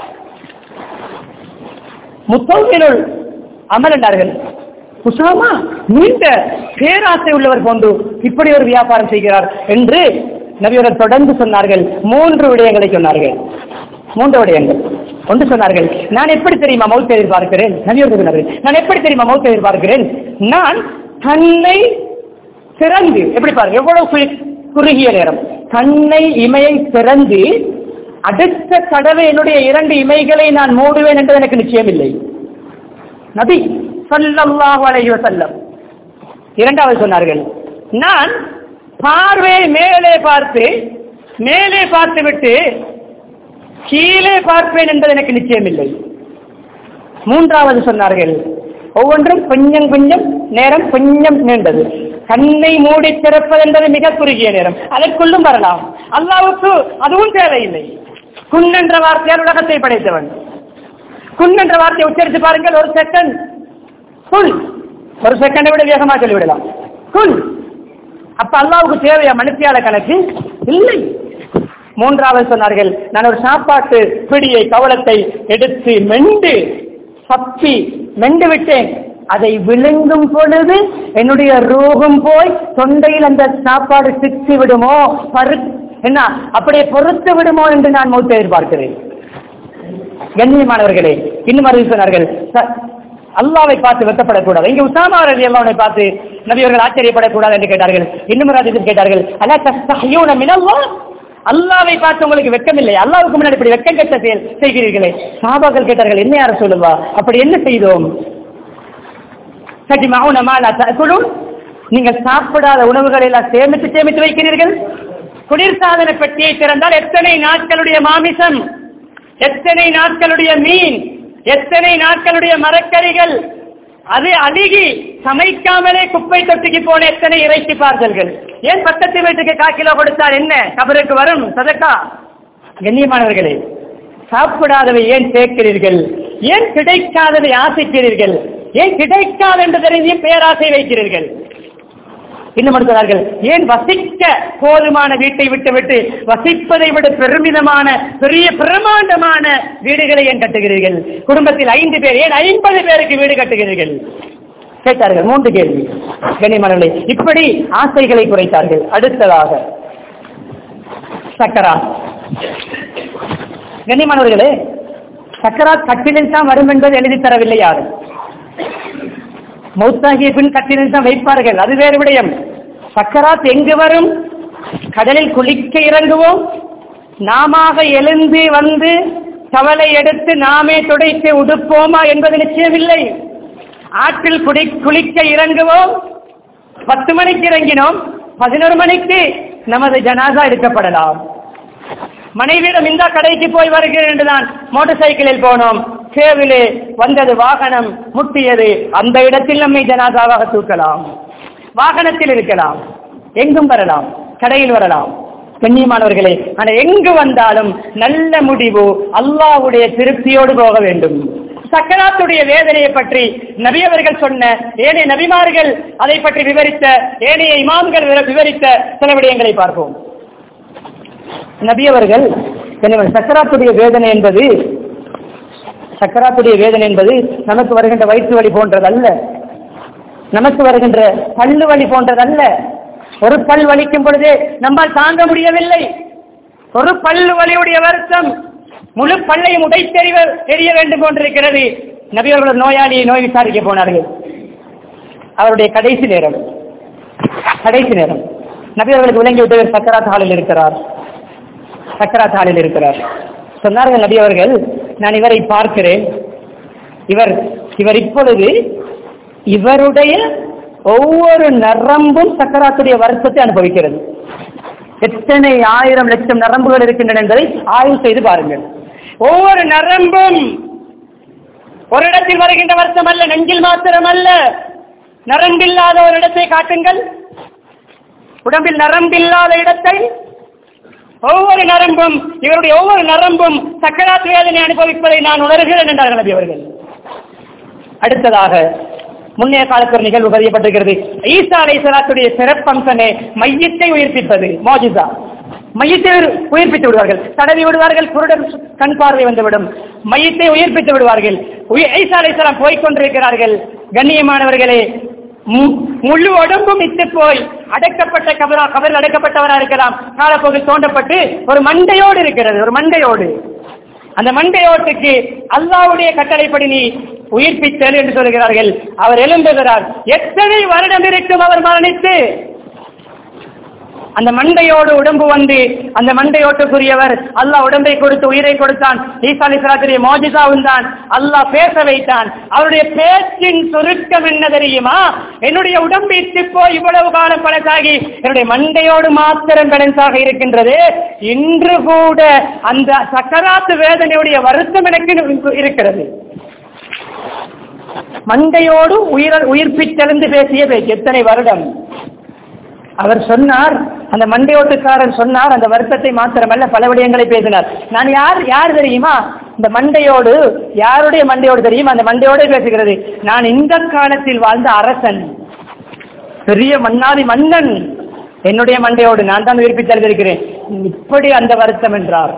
முத்தௌஹிதுல் அமல் என்றார்கள். உஸாமா நீண்ட பேராசை உள்ளவர் போன்று இப்படி ஒரு வியாபாரம் செய்கிறார் என்று நபியவர்கள் தொடர்ந்து சொன்னார்கள். மூன்று விடயங்களை சொன்னார்கள். மூன்று விடயங்கள். ஒன்று சொன்னார்கள், நான் எப்படி தெரியுமா மௌத்தை எதிர்பார்க்கிறேன்? நபியவர்கள் சொன்னார்கள், நான் எப்படி தெரியுமா மௌத்தை எதிர்பார்க்கிறேன்? நான் தன்னை திறந்து, எப்படி பாருங்க எவ்வளவு குறுகிய நேரம், தன்னை இமையை திறந்து அடுத்த தடவை என்னுடைய இரண்டு இமைகளை நான் மூடுவேன் என்று எனக்கு நிச்சயம் இல்லை. நபி ஸல்லல்லாஹு அலைஹி வஸல்லம் இரண்டாவது சொன்னார்கள், நான் பார்வை மேலே பார்த்து மேலே பார்த்து விட்டு கீழே பார்ப்பேன் என்பது எனக்கு நிச்சயம் இல்லை. மூன்றாவது சொன்னார்கள், ஒவ்வொன்றும் கொஞ்சம் கொஞ்சம் நேரம் கொஞ்சம் நீண்டது. கண்ணை மூடி திறப்பது என்பது மிக குறுகிய நேரம், அதற்குள்ளும் வரலாம். அல்லாஹ்வுக்கு அதுவும் தேவையில்லை. குன் என்ற வார்த்தையால் உலகத்தை படைத்தவன். குன் என்ற வார்த்தையை உச்சரித்து பாருங்கள். ஒரு செகண்ட் குன், ஒரு செகண்டை விட வேகமாக சொல்லிவிடலாம். குன். அப்ப அல்லாஹ்வுக்கு தேவையா மனுஷியால கணக்கு? இல்லை. மூன்றாவது சொன்னார்கள், நான் ஒரு சாப்பாட்டு பிடியை, கவலத்தை எடுத்து மெண்டு சப்பி மெண்டு விட்டேன். அதை விழுங்கும் பொழுது என்னுடைய ரூகம் போய் தொண்டையில் அந்த சாப்பாடு சிக்கி விடுமோ, பரு என்ன அப்படியே பொறுத்து விடுமோ என்று நான் மௌத்தை எதிர்பார்க்கிறேன். கண்ணியமானவர்களே, இன்னும் அறிவு சொன்னார்கள், அல்லாஹ்வை பார்த்து வெட்கப்படக்கூடாது. இங்கே உஸாமா ரலியல்லாஹு அன்ஹு பார்த்து நபியவர்கள் ஆச்சரியப்படக்கூடாது என்று கேட்டார்கள். இன்னும் ஒரு ஹதீஸில் கேட்டார்கள், அலா தஸ்தஹியூன மினல்லாஹ், அல்லாஹ்வை பார்த்து உங்களுக்கு வெட்கம் இல்லை? அல்லாஹ்வுக்கு முன்னாடி இப்படி வெட்கம் கெட்ட செயல் செய்கிறீர்களே. சஹாபாக்கள் கேட்டார்கள், என்ன யார சொல்லுவா, அப்படி என்ன செய்தோம்? தஜ்மஊன மா லா தஅகுலூன், நீங்கள் சாப்பிடாத உணவுகளை எல்லாம் சேமித்து சேமித்து வைக்கிறீர்கள். குளிர்சாதன பெட்டியை திறந்தால் எத்தனை நாட்களுடைய மாமிசம், எத்தனை நாட்களுடைய மீன், எத்தனை நாட்களுடைய மரக்கறிகள், அது அழுகி சமைக்காமலே குப்பை தொட்டிக்கு போன எத்தனை இறைச்சி பார்சல்கள். ஏன் பக்கத்து வீட்டுக்கு கால் கிலோ கொடுத்தால் என்ன கபருக்கு வரும் சதக்கா? கண்ணியமானவர்களே, சாப்பிடாதவை ஏன் சேர்க்கிறீர்கள்? ஏன் கிடைக்காததை ஆசைக்கிறீர்கள்? ஏன் கிடைக்காது என்று தெரிஞ்சு பேராசை வைக்கிறீர்கள்? இன்னும் சொன்னார்கள், ஏன் வசிக்க போதுமான வீட்டை விட்டு விட்டு வசிப்பதை விட பெருமிதமான பெரிய பிரமாண்டமான வீடுகளை ஏன் கட்டுகிறீர்கள்? குடும்பத்தில் ஐந்து பேர், ஏன் ஐம்பது பேருக்கு வீடு கட்டுகிறீர்கள்? கேட்டார்கள். மூன்று கேள்வி. கண்ணியமானவர்களே, இப்படி ஆசைகளை குறைத்தார்கள். அடுத்ததாக சக்கராத். கண்ணியமானவர்களே, சக்கராத் கட்டிலில் தான் வரும் என்பது எழுதி தரவில்லை யாரும். மௌத்தாகிய பின் கட்டிலில் தான் வைப்பார்கள், அது வேறு விடயம். சக்கராத் எங்கு வரும்? கடலில் குளிக்க இறங்குவோம், நாம எழுந்து வந்து தவளை எடுத்து நாமே துடைத்து உடுப்போமா என்பது நிச்சயமில்லை. ஆற்றில் குடி குளிக்க இறங்குவோம், பத்து மணிக்கு இறங்கினோம், பதினோரு மணிக்கு நமது ஜனாசா எடுக்கப்படலாம். மனைவியிடம் இந்த கடைக்கு போய் வருகிறேன் என்றுதான் மோட்டார் சைக்கிளில் போனோம், சேவிலே வந்தது வாகனம் முட்டியது, அந்த இடத்தில் நம்மை ஜனாசாவாக தூக்கலாம். வாகனத்தில் இருக்கலாம், எங்கும் வரலாம், கடையில் வரலாம். கண்ணியமானவர்களே, ஆனால் எங்கு வந்தாலும் நல்ல முடிவு அல்லாஹ்வுடைய திருப்தியோடு போக வேண்டும். சக்கராத்துடைய வேதனையை பற்றி நபி அவர்கள் சொன்ன, ஏனைய நபிமார்கள் அதை பற்றி விவரித்த, ஏனைய இமாம்கள் விவரித்த சில விடயங்களை பார்ப்போம். நபி அவர்கள் சக்கராத்துடைய வேதனை என்பது சக்கராத்துடைய வேதனை என்பது நமக்கு வருகின்ற வயிற்று வலி போன்றதல்ல, நமக்கு வருகின்ற பல்லு வலி போன்றதல்ல. ஒரு பல் வலிக்கும் பொழுதே நம்மால் தாங்க முடியவில்லை. ஒரு பல்லு வலியுடைய வருத்தம் முழு பல்லையும் உடைத்தெறிவ தெரிய வேண்டும் போன்றிருக்கிறது. நபி அவர்கள் நோயாளியை நோய் விசாரிக்க போனார்கள். அவருடைய கடைசி நேரம் கடைசி நேரம் நபி அவர்களுக்கு விளங்கி விட்டவர் சக்கராத் ஹாலில் இருக்கிறார் சக்கராத் ஹாலில் இருக்கிறார் சொன்னார்கள் நபி அவர்கள், நான் இவரை பார்க்கிறேன், இவர் இவர் இப்பொழுது இவருடைய ஒவ்வொரு நரம்பும் சக்கராத்துடைய வருத்தத்தை அனுபவிக்கிறது. எத்தனை ஆயிரம் லட்சம் நரம்புகள் இருக்கின்றன என்பதை ஆய்வு செய்து பாருங்கள். ஒவ்வொரு நரம்பும் ஒரு இடத்தில் வருகின்ற வருத்தம் அல்ல, நெஞ்சில் மாத்திரம் அல்ல. நரம்பில்லாத ஒரு இடத்தை காட்டுங்கள், உடம்பில் நரம்பில்லாத இடத்தை. ஒவ்வொரு நரம்பும், இவருடைய ஒவ்வொரு நரம்பும் சக்கராத் வேதனை அனுபவிப்பதை நான் உணர்கிறேன் என்றார்கள் நபி அவர்கள். அடுத்ததாக முன்னைய காலத்து ஒரு நிகழ்வு பதியப்பட்டிருக்கிறது. ஈசா அலைஹிஸ்ஸலாத்துடைய சிறப்பம்சமே மையத்தை உயிர்ப்பிப்பது, மோஜிசா. மையத்தை உயிர்ப்பித்து விடுவார்கள், தடவி விடுவார்கள், குருடன் கண் பார்வை வந்துவிடும், மையத்தை உயிர்ப்பித்து விடுவார்கள். ஈசா அலைஹிஸ்ஸலாம் போய்கொண்டிருக்கிறார்கள். கண்ணியமானவர்களே, முழு உடம்பும் இட்டு போய் அடக்கப்பட்ட கபரா கபரில் அடக்கப்பட்டவரா இருக்கலாம், காலப்போக்கில் தோண்டப்பட்டு ஒரு மண்டையோடு இருக்கிறது, ஒரு மண்டையோடு. அந்த மண்டையோட்டுக்கு அல்லாஹ்வுடைய கட்டளைப்படி நீ உயிர்ப்பித்தல் என்று சொல்கிறார்கள். அவர் எழும்புகிறார். எத்தனை வருடம் இருக்கும் அவர் மரணித்து? அந்த மண்டையோடு உடம்பு வந்து அந்த மண்டையோட்டுக்குரியவர் அல்லாஹ் உடம்பை கொடுத்து உயிரை கொடுத்தான். ஈசா அலைஹிஸ்ஸலாத்துடைய மோஜிசாவும் தான். அல்லாஹ் பேச வைத்தான். அவருடைய பேச்சின் சுருக்கம் என்ன தெரியுமா? என்னுடைய உடம்பு இட்டு போய் இவ்வளவு காலம் பழசாகி என்னுடைய மண்டையோடு மாத்திரம் பேலன்ஸாக இருக்கின்றது. இன்று கூட அந்த சக்கராத்து வேதனையுடைய வருத்தம் எனக்கு இருக்கிறது. மண்டையோடு உயிர் உயிர்ப்பித்தெழுந்து பேசிய பேச்சு. எத்தனை வருடம் அவர் சொன்னார். அந்த மண்டையோட்டுக்காரன் சொன்னார், அந்த வருத்தத்தை மாத்திரமல்ல பல விடயங்களை பேசினார். நான் யார் யார் தெரியுமா? இந்த மண்டையோடு யாருடைய மண்டையோடு தெரியுமா? அந்த மண்டையோடு பேசுகிறது. நான் இந்த காலத்தில் வாழ்ந்த அரசன், பெரிய மன்னாதி மன்னன், என்னுடைய மண்டையோடு நான் தான் உயிர்ப்பித்தெழுந்திருக்கிறேன். இப்படி அந்த வருத்தம் என்றார்.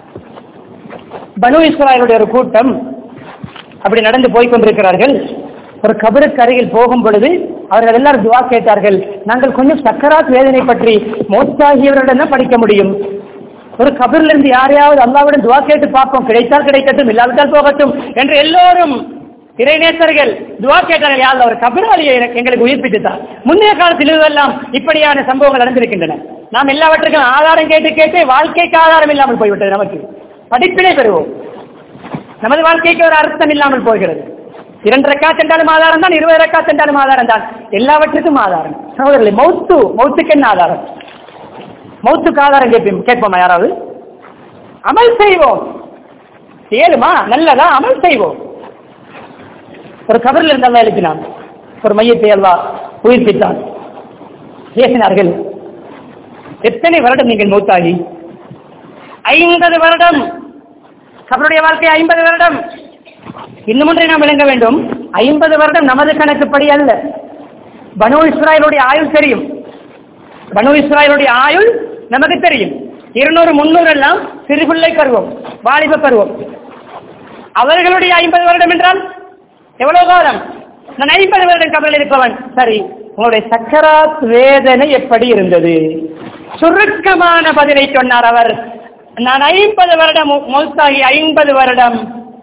பனு இஸ்ராயலுடைய ஒரு கூட்டம் அப்படி நடந்து போய்கொண்டிருக்கிறார்கள். ஒரு கபருக்கு அருகில் போகும் பொழுது அவர்கள் எல்லாரும் துவா கேட்டார்கள். நாங்கள் கொஞ்சம் சக்கராத் வேதனை பற்றி மௌத்தாகியவர்களிடம் தான் படிக்க முடியும். ஒரு கபரில் இருந்து யாரையாவது அல்லாஹ்விடம் துவா கேட்டு பார்ப்போம், கிடைத்தால் கிடைக்கட்டும், இல்லாவிட்டால் போகட்டும் என்று எல்லோரும் இறைநேசர்கள் துவா கேட்டார்கள். யார் ஒரு கபராளியை எங்களுக்கு உயிர்ப்பித்துத்தான். முன்னைய காலத்தில் இதுவெல்லாம் இப்படியான சம்பவங்கள் நடந்திருக்கின்றன. நாம் எல்லாவற்றுக்கும் ஆதாரம் கேட்டு கேட்டு வாழ்க்கைக்கு ஆதாரம் இல்லாமல் போய்விட்டது. நமக்கு படிப்பினை பெறுவோம், நமது வாழ்க்கைக்கு ஒரு அர்த்தம் இல்லாமல் போகிறது. இரண்டு ரக்காத் என்றாலும் ஆதாரம் தான், இருபது ரக்காத் என்றாலும் ஆதாரம் தான், எல்லாவற்றுக்கும் ஆதாரம். சகோதரர்களே, மௌத்து மௌத்துக்கு என்ன ஆதாரம்? மௌத்துக்கு ஆதாரம் கேட்போம் கேட்போமா யாராவது? அமல் செய்வோம். ஏழுமா நல்லதா? அமல் செய்வோம். ஒரு கபரில் இருந்து அல்லாஹ் எழுப்பினான், ஒரு மையத்தை அல்லாஹ் உயிர்ப்பித்தான். பேசினார்கள், எத்தனை வருடம் நீங்கள் மௌத்தாகி? ஐம்பது வருடம். கபருடைய வாழ்க்கை ஐம்பது வருடம். இன்னும் ஒன்றை நாம் விளங்க வேண்டும், ஐம்பது வருடம் நமது கணக்குப்படி அல்ல. பனு இஸ்ராயலுடைய ஆயுள் தெரியும். பனு இஸ்ராயலுடைய ஆயுள் நமக்கு தெரியும். இருநூறு முன்னூறு எல்லாம் சிறுபிள்ளை பருவம், வாலிப பருவம். அவர்களுடைய ஐம்பது வருடம் என்றால் எவ்வளவு காலம்? நான் ஐம்பது வருடம் கபரில் இருப்பவன். சரி, உங்களுடைய சக்கராத் வேதனை எப்படி இருந்தது? சுருக்கமான பதிலை சொன்னார் அவர். நான் ஐம்பது வருடம் மௌத்தாகி ஐம்பது வருடம்,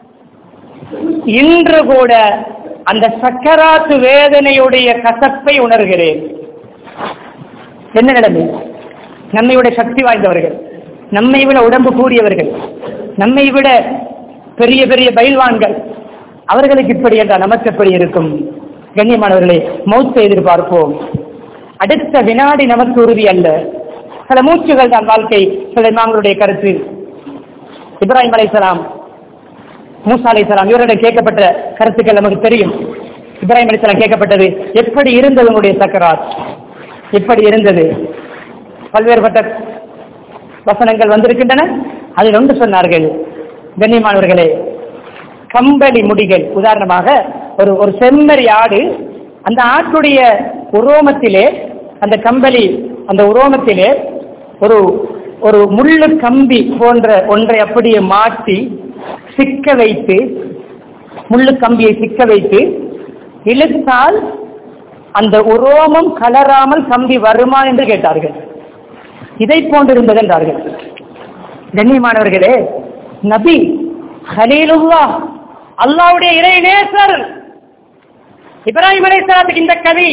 இன்று கூட அந்த சக்கராத்து வேதனையுடைய கசப்பை உணர்கிறேன். என்ன நிலைமை? நம்மையுடைய சக்தி வாய்ந்தவர்கள், நம்மை விட உடம்பு கூடியவர்கள், நம்மை விட பெரிய பெரிய பயில்வான்கள், அவர்களுக்கு இப்படி என்றால் நமக்கு எப்படி இருக்கும்? கண்ணியமானவர்களே, மௌத்தை எதிர்பார்ப்போம். அடுத்த வினாடி நமக்கு உறுதி அல்ல, சில மூச்சுகள் தான் வாழ்க்கை. சில இமாம்களுடைய கருத்து, இப்ராஹிம் அலைஹிஸ்ஸலாம், மூசா அலைஹிஸ்ஸலாம் இவரிடம் கேட்கப்பட்ட கருத்துக்கள் நமக்கு தெரியும். இப்ராஹிம் அலைஹிஸ்ஸலாம் கேட்கப்பட்டது, எப்படி இருந்தது உங்களுடைய சக்கராத், எப்படி இருந்தது? பல்வேறுபட்ட வசனங்கள் வந்திருக்கின்றன. அதில் ஒன்று சொன்னார்கள், கண்ணியமானவர்களே, கம்பளி முடிகள், உதாரணமாக ஒரு ஒரு செம்மறி ஆடு, அந்த ஆட்டுடைய உரோமத்திலே, அந்த கம்பளி அந்த உரோமத்திலே ஒரு ஒரு முள்ளு கம்பி போன்ற ஒன்றை அப்படியே மாட்டி சிக்க வைத்து, முள்ளு கம்பியை சிக்க வைத்து இழுத்தால் அந்த உரோமம் கலராமல் கம்பி வருமா என்று கேட்டார்கள். இதை போன்றிருந்தது என்றார்கள். கண்ணியமானவர்களே, நபி கலீலுல்லாஹ், அல்லாஹ்வுடைய இறை நேசர் இப்ராஹிம் அலைஹிஸ்ஸலாத்துக்கு இந்த கதி,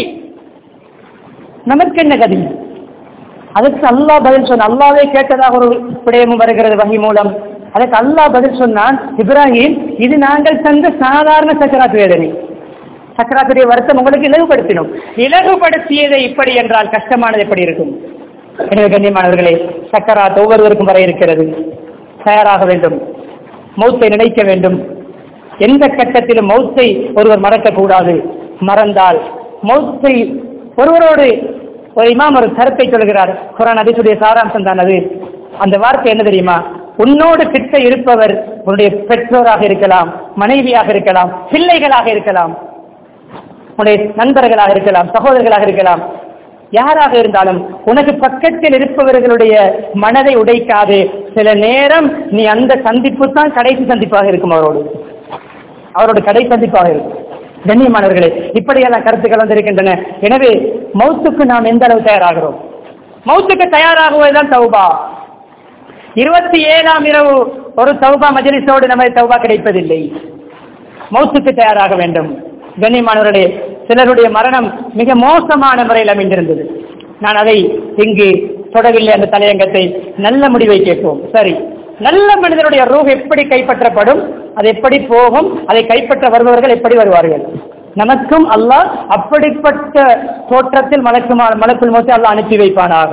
நமக்கு என்ன கதி? அதற்கு அல்லாஹ் பதில் சொன்ன, அல்லாஹ்வே கேட்டதாக ஒரு விடயமும் வருகிறது வஹி மூலம். அதற்கு அல்லாஹ் பதில் சொன்னான், இப்ராஹிம், இது நாங்கள் தந்த சாதாரண சக்கராத் வேதனை, சக்கராத்துடைய வருத்தம் உங்களுக்கு இலகுபடுத்தினோம். இலகுபடுத்தியதை இப்படி என்றால் கஷ்டமானது எப்படி இருக்கும்? எனவே கண்ணியமானவர்களே, சக்கராத் ஒவ்வொருவருக்கும் வர இருக்கிறது. தயாராக வேண்டும், மௌத்தை நினைக்க வேண்டும். எந்த கட்டத்திலும் மௌத்தை ஒருவர் மறக்கக்கூடாது. மறந்தால் மௌத்தை ஒருவரோடு ஒரு இமாம் ஒரு கருத்தை சொல்கிறார், குர்ஆன் ஹதீஸுடைய சாராம்சம் தான் அது. அந்த வார்த்தை என்ன தெரியுமா? உன்னோடு கிட்ட இருப்பவர் உன்னுடைய பெற்றோராக இருக்கலாம், மனைவியாக இருக்கலாம், பிள்ளைகளாக இருக்கலாம், உன்னுடைய நண்பர்களாக இருக்கலாம், சகோதரர்களாக இருக்கலாம், யாராக இருந்தாலும் உனக்கு பக்கத்தில் இருப்பவர்களுடைய மனதை உடைக்காது. சில நேரம் நீ அந்த சந்திப்பு தான் கடைசி சந்திப்பாக இருக்கும், அவரோடு அவரோட கடை சந்திப்பாக இருக்கும். கண்ணியமானவர்களே, இப்படியெல்லாம் கருத்துக்கள் வந்திருக்கின்றன. எனவே மௌத்துக்கு நாம் எந்த அளவு தயாராகிறோம்? மௌத்துக்கு தயாராகுவதுதான் தௌபா. இருபத்தி ஏழாம் இரவு ஒரு தௌபா மஜ்லிஸோடு நமது தௌபா கிடைப்பதில்லை. மௌத்துக்கு தயாராக வேண்டும். கண்ணியமானவர்களே, சிலருடைய மரணம் மிக மோசமான முறையில் அமைந்திருந்தது. நான் அதை இங்கு தொடவில்லை, அந்த தலையங்கத்தை. நல்ல முடிவை கேட்போம். சரி, நல்ல மனிதனுடைய ரூஹ் எப்படி கைப்பற்றப்படும், அது எப்படி போகும், அதை கைப்பற்ற வருபவர்கள் எப்படி வருவார்கள்? நமக்கும் அல்லாஹ் அப்படிப்பட்ட தோற்றத்தில் மலக்குமா மலக்குள் மௌத்தை அல்லாஹ் அனுப்பி வைப்பானாக.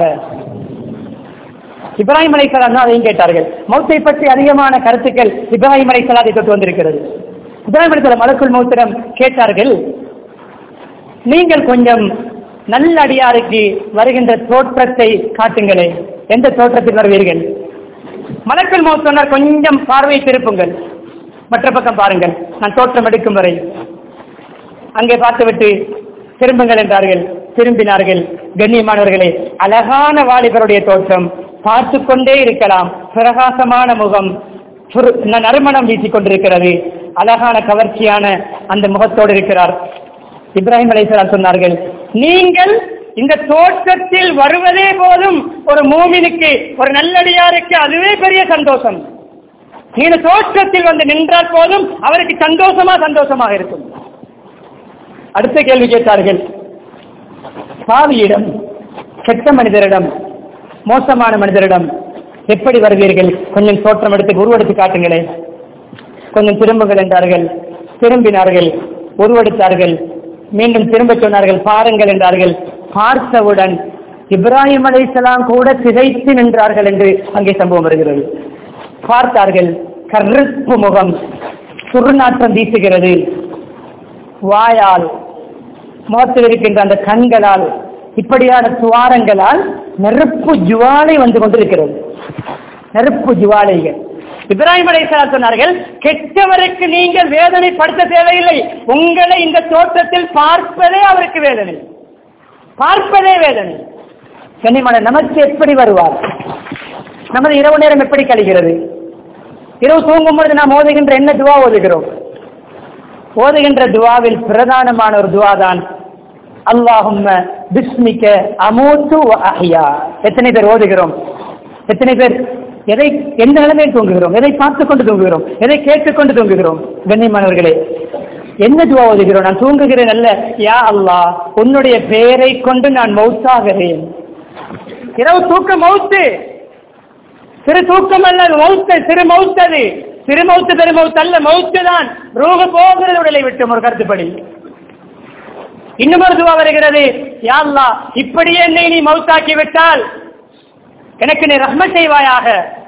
இப்ராஹிம் அலைஹிஸ்ஸலாம் அதையும் கேட்டார்கள். மௌத்தை பற்றி அதிகமான கருத்துக்கள் இப்ராஹிம் அலைஹிஸ்ஸலாத்தை தொட்டு வந்திருக்கிறது. இப்ராஹிம் அலைஹிஸ்ஸலாம் மலக்குள் மௌத்திடம் கேட்டார்கள், நீங்கள் கொஞ்சம் நல்ல அடியாருக்கு வருகின்ற தோற்றத்தை காட்டுங்களே, எந்த தோற்றத்தில் வருவீர்கள்? மலக்குள் மௌத் சொன்னார், கொஞ்சம் பார்வை திருப்புங்கள், மற்ற பக்கம் பாருங்கள், நான் தோற்றம் எடுக்கும் வரை அங்கே பார்த்துவிட்டு திரும்புங்கள் என்றார்கள். திரும்பினார்கள். கண்ணியமானவர்களே, அழகான வாலிபருடைய தோற்றம், பார்த்து கொண்டே இருக்கலாம். பிரகாசமான முகம், நறுமணம் வீசிக் கொண்டிருக்கிறது. அழகான கவர்ச்சியான அந்த முகத்தோடு இருக்கிறார். இப்ராஹிம் அலைஹிஸ்ஸலாம் சொன்னார்கள், நீங்கள் இந்த தோற்றத்தில் வருவதே போதும் ஒரு மூமினுக்கு, ஒரு நல்லடியாருக்கு அதுவே பெரிய சந்தோஷம். நீங்க தோற்றத்தில் வந்து நின்றால் போதும் அவருக்கு சந்தோஷமா சந்தோஷமாக இருக்கும். அடுத்த கேள்வி கேட்டார்கள், பாவியிடம், கெட்ட மனிதரிடம், மோசமான மனிதரிடம் எப்படி வருவீர்கள்? கொஞ்சம் தோற்றம் எடுத்து உருவெடுத்து காட்டுங்களேன். கொஞ்சம் திரும்புங்கள் என்றார்கள். திரும்பினார்கள், உருவெடுத்தார்கள். மீண்டும் திரும்ப சொன்னார்கள், பாருங்கள் என்றார்கள். பார்த்தவுடன் இப்ராஹிம் அலைஹிஸ்ஸலாம் கூட திகைத்து நின்றார்கள் என்று அங்கே சம்பவம் வருகிறது. பார்த்தார்கள், கருப்பு முகம், சுருநாற்றம் வீசுகிறது. வாயால், முகத்தில் இருக்கின்ற அந்த கண்களால், இப்படியான துவாரங்களால் நெருப்பு ஜுவாலை வந்து கொண்டிருக்கிறது. நெருப்பு ஜுவாலைகள். இப்ராஹிம் அலைஹிஸ்ஸலாம் சொன்னார்கள், கெட்டவருக்கு நீங்கள் வேதனைப்படுத்த தேவையில்லை, உங்களை இந்த தோற்றத்தில் பார்ப்பதே அவருக்கு வேதனை, பார்ப்பதே வேதனை. கண்ணியமான நமக்கு எப்படி வருவார்? நமது இரவு நேரம் எப்படி கழிகிறது? இரவு தூங்கும் பொழுது நாம் ஓதுகின்ற என்ன துவா ஓதுகிறோம்? ஓதுகின்ற துவாவில் பிரதானமான ஒரு துவா தான் அல்லாஹும்ம பிஸ்மிக அமூத்து வ அஹ்யா. எத்தனை பேர் ஓதுகிறோம்? எத்தனை பேர் எதை, எந்த நிலைமையில் தூங்குகிறோம்? எதை பார்த்துக் கொண்டு தூங்குகிறோம்? எதை கேட்டுக்கொண்டு தூங்குகிறோம்? கண்ணியமானவர்களே, என்ன துவா ஓதுகிறோம்? நான் தூங்குகிறேன் அல்ல, யா அல்லாஹ், உன்னுடைய பெயரை கொண்டு நான் மௌத்தாகிறேன். இரவு தூக்க மௌத்து. சிறு தூக்கம் அல்ல, மௌத்து, சிறு மௌத்தது, சிறு மௌத்து பெரு மௌத்து அல்ல, மௌத்து தான். ரூஹ் போகிறது உடலை விட்டு ஒரு கருத்துப்படி. இன்னும் ஒரு துவா வருகிறது, யா அல்லாஹ் இப்படியே என்னை நீ மௌத்தாக்கி விட்டால் எனக்கு நீ ரஹ்மத் செய்வாயாக,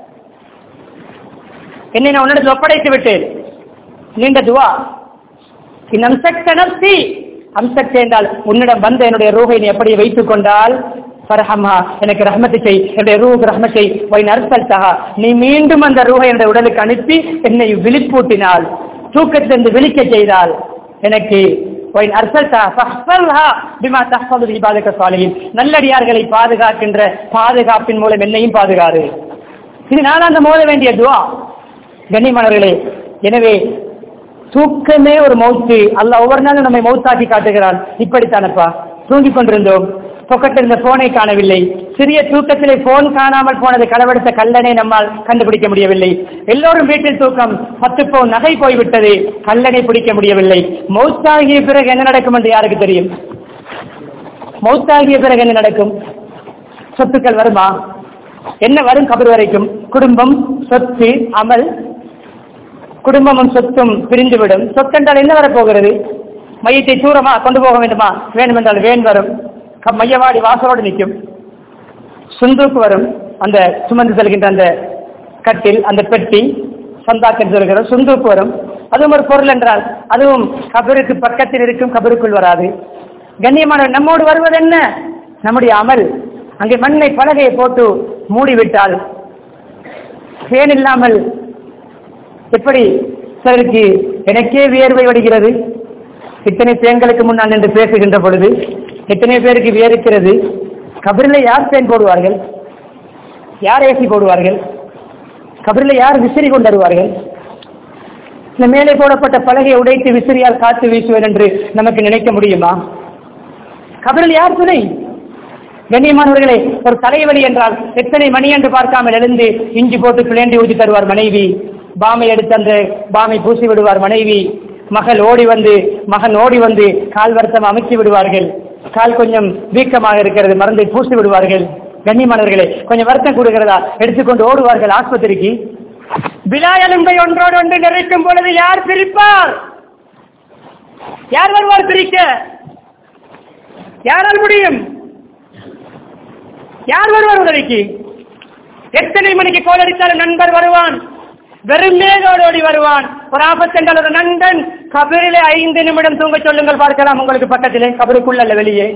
என்னை நான் உன்னிடத்தில் ஒப்படைத்து விட்டேன். நீண்ட துவா. அம்சக்த நப்சி, அம்சக்த என்றால் உன்னிடம் வந்த என்னுடைய ரூஹை நீ எப்படி வைத்துக் கொண்டால் ஃபர்ஹம்ஹா, எனக்கு ரஹ்மத்தை செய், என்னுடைய ரூஹுக்கு ரஹ்மத் செய். வைன் அர்சல்தஹா, நீ மீண்டும் அந்த ரூஹை என்னுடைய உடலுக்கு அனுப்பி என்னை விழிப்பூட்டினால், தூக்கத்திலிருந்து விழிக்க செய்தால், எனக்கு வைன் அர்சல்தஹா ஃபஹ்ஃபல்ஹா பிமா தஹ்ஃபது இபாதக ஸாலிஹீன், நல்லடியார்களை பாதுகாக்கின்ற பாதுகாப்பின் மூலம் என்னையும் பாதுகாரு. இது நான் அந்த மோத வேண்டிய துஆ. கண்ணியமானவர்களே, எனவே தூக்கமே ஒரு மௌத்து. அல்லாஹ் ஒவ்வொரு நாளும் நம்மை மௌத்தாக்கி காட்டுகிறான். இப்படித்தானப்பா தூங்கிக் கொண்டிருந்தோம், பொக்கெட்டில் இருந்த போனை காணவில்லை, சிறிய தூக்கத்திலே போன் காணாமல் போனது, களவெடுத்த கல்லனை நம்மால் கண்டுபிடிக்க முடியவில்லை. எல்லோரும் வீட்டில் தூக்கம், பத்து பவுன் நகை போய்விட்டது, கல்லனை பிடிக்க முடியவில்லை. மௌத்தாகிய பிறகு என்ன நடக்கும் என்று யாருக்கு தெரியும்? மௌத்தாகிய பிறகு என்ன நடக்கும்? சொத்துக்கள் வருமா? என்ன வரும்? கபர் வரைக்கும் குடும்பம், சொத்து, அமல். குடும்பமும் சொத்தும் பிரிந்துவிடும். சொத்தென்றால் என்ன வரப்போகிறது? மையத்தை தூரமா கொண்டு போக வேண்டுமா? வேண்டுமென்றால் வேன் வரும், மையவாடி வாசலோடு நிற்கும். சுந்தூக்கு வரும், அந்த சுமந்து செல்கின்ற அந்த கட்டில், அந்த பெட்டி, சந்தாக்கன் சொல்கிற சுந்தூக்கு வரும். அதுவும் ஒரு பொருள் என்றால் அதுவும் கபருக்கு பக்கத்தில் இருக்கும், கபருக்குள் வராது. கண்ணியமான நம்மோடு வருவது என்ன? நம்முடைய அமல். அங்கே மண்ணை பலகையை போட்டு மூடிவிட்டால் ஃபேன் இல்லாமல் எப்படி சிலருக்கு எனக்கே வியர்வை வடிகிறது. இத்தனை பேங்களுக்கு முன்னால் நின்று பேசுகின்ற பொழுது எத்தனை பேருக்கு வியர்க்கிறது. கபரில் யார் பேன் போடுவார்கள்? யார் ஏசி போடுவார்கள்? கபரில் யார் விசிறி கொண்டு வருவார்கள்? இந்த மேலே போடப்பட்ட பலகையை உடைத்து விசிறியால் காத்து வீசுவேன் என்று நமக்கு நினைக்க முடியுமா? கபரில் யார் துணை? கண்ணியமானவர்களே, ஒரு தலைவலி என்றால் எத்தனை மணி என்று பார்க்காமல் எழுந்து இஞ்சி போட்டு பிளேண்டி ஊற்றி தருவார் மனைவி. பாமை எடுத்து அந்த பாமை பூசி விடுவார் மனைவி. மகள் ஓடி வந்து மகன் ஓடி வந்து கால் வருத்தம் அமைக்கி விடுவார்கள். கால் கொஞ்சம் வீக்கமாக இருக்கிறது, மருந்தை பூசி விடுவார்கள். கண்ணியமானவர்களே, கொஞ்சம் வருத்தம் கொடுக்கிறதா, எடுத்துக்கொண்டு ஓடுவார்கள் ஆஸ்பத்திரிக்கு. விழாயலும்பை ஒன்றோடு ஒன்று நிறைக்கும் பொழுது யார் பிரிப்பார்? யார் வருவார் பிரிக்க? யாரால் முடியும்? யார் வருவார் உதவிக்கு? எத்தனை மணிக்கு கோலடித்தாலும் நண்பர் வருவான், வெறும் மேலோடி வருவான். ஒரு ஆபத்து என்றால் ஒரு நண்பன் கபரிலே ஐந்து நிமிடம் தூங்க சொல்லுங்கள் பார்க்கலாம். உங்களுக்கு பக்கத்திலே, கபருக்குள்ள அல்ல, வெளியே.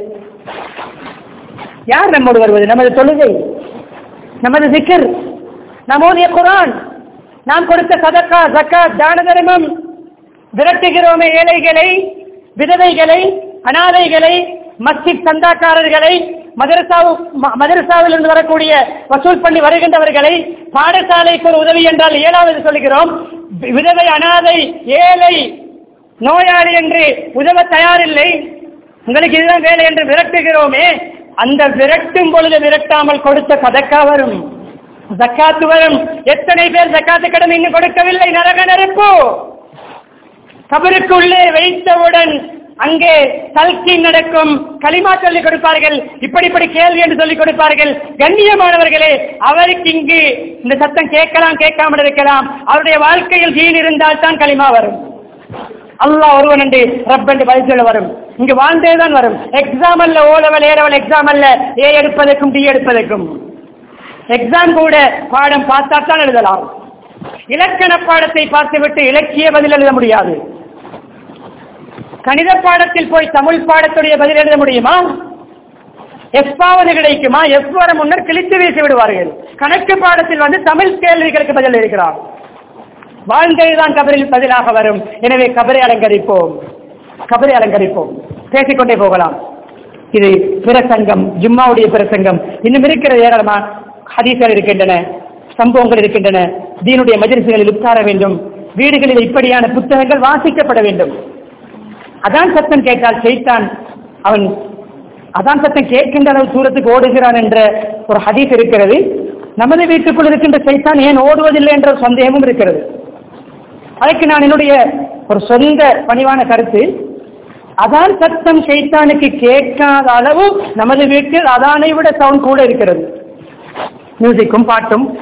யார் நம்மோடு வருவது? நமது தொழுகை, நமது சிக்கர், நாம் ஓதிய குர்ஆன், நாம் கொடுத்த சதக்கா, ஜக்காத், தான தர்மம். விரட்டுகிறோமே ஏழைகளை, விதவைகளை, அனாதைகளை, மஸ்ஜித் சந்தாக்காரர்களை, மதரசா மதரசாவில் இருந்து வரக்கூடிய வசூல் பண்ணி வருகின்றவர்களை, பாடசாலைக்கு ஒரு உதவி என்றால் ஏழாவது சொல்கிறோம். விதவை, அனாதை, ஏழை, நோயாளி என்று உதவ தயாரில்லை, உங்களுக்கு இதுதான் வேலை என்று விரட்டுகிறோமே. அந்த விரட்டும் பொழுது விரட்டாமல் கொடுத்த சதக்கா வரும், ஜக்காத்து வரும். எத்தனை பேர் ஜக்காத்து கடன் இன்னும் கொடுக்கவில்லை? நரக நெருப்பு. கபருக்கு உள்ளே வைத்தவுடன் அங்கே தல்கி நடக்கும், களிமா சொல்லிக் கொடுப்பார்கள், இப்படி இப்படி கேள்வி என்று சொல்லிக் கொடுப்பார்கள். கண்ணியமானவர்களே, அவருக்கு இங்கு இந்த சத்தம் கேட்கலாம், கேட்காமல் இருக்கலாம். அவருடைய வாழ்க்கையில் தீன் இருந்தால் தான் களிமா வரும். அல்லாஹ் ஒருவன் என்று ரப் என்று பதில் சொல்ல வரும். இங்கு வாழ்ந்தேதான் வரும். எக்ஸாம் அல்ல, O level, A level exam அல்ல, ஏ எடுப்பதற்கும் டி எடுப்பதற்கும். எக்ஸாம் கூட பாடம் பார்த்தா தான் எழுதலாம். இலக்கண பாடத்தை பார்த்துவிட்டு இலக்கிய பதில் எழுத முடியாது. கணித பாடத்தில் போய் தமிழ் பாடத்துடைய பதில் எழுத முடியுமா? எஃபாவது கிடைக்குமா? எஃப் வர முன்னர் கிழித்து வீசி விடுவார்கள். கணக்கு பாடத்தில் வந்து தமிழ் கேள்விகளுக்கு பதில் இருக்கிறார். வாழ்ந்ததுதான் கபரில் பதிலாக வரும். எனவே கபரை அலங்கரிப்போம், கபரை அலங்கரிப்போம். பேசிக்கொண்டே போகலாம். இது பிரசங்கம், ஜும்மாவுடைய பிரசங்கம். இன்னும் இருக்கிற ஏராளமான ஹதீஸ்கள் இருக்கின்றன, சம்பவங்கள் இருக்கின்றன. தீனுடைய மஜ்லிஸ்களில் உட்கார வேண்டும். வீடுகளில் இப்படியான புத்தகங்கள் வாசிக்கப்பட வேண்டும். அதான் சத்தம் கேட்டால் ஷைத்தான் அவன் அதான் சத்தம் கேட்கின்ற அளவு தூரத்துக்கு ஓடுகிறான் என்ற ஒரு ஹதீஸ் இருக்கிறது. நமது வீட்டுக்குள் இருக்கின்ற ஷைத்தான் ஏன் ஓடுவதில்லை என்ற ஒரு சந்தேகமும் இருக்கிறது. அதற்கு நான் என்னுடைய ஒரு சொந்த பணிவான கருத்து, அதான் சத்தம் ஷைத்தானுக்கு கேட்காத அளவு நமது வீட்டில் அதானை விட சவுண்ட் கூட இருக்கிறது. மியூசிக்கும் பாட்டும்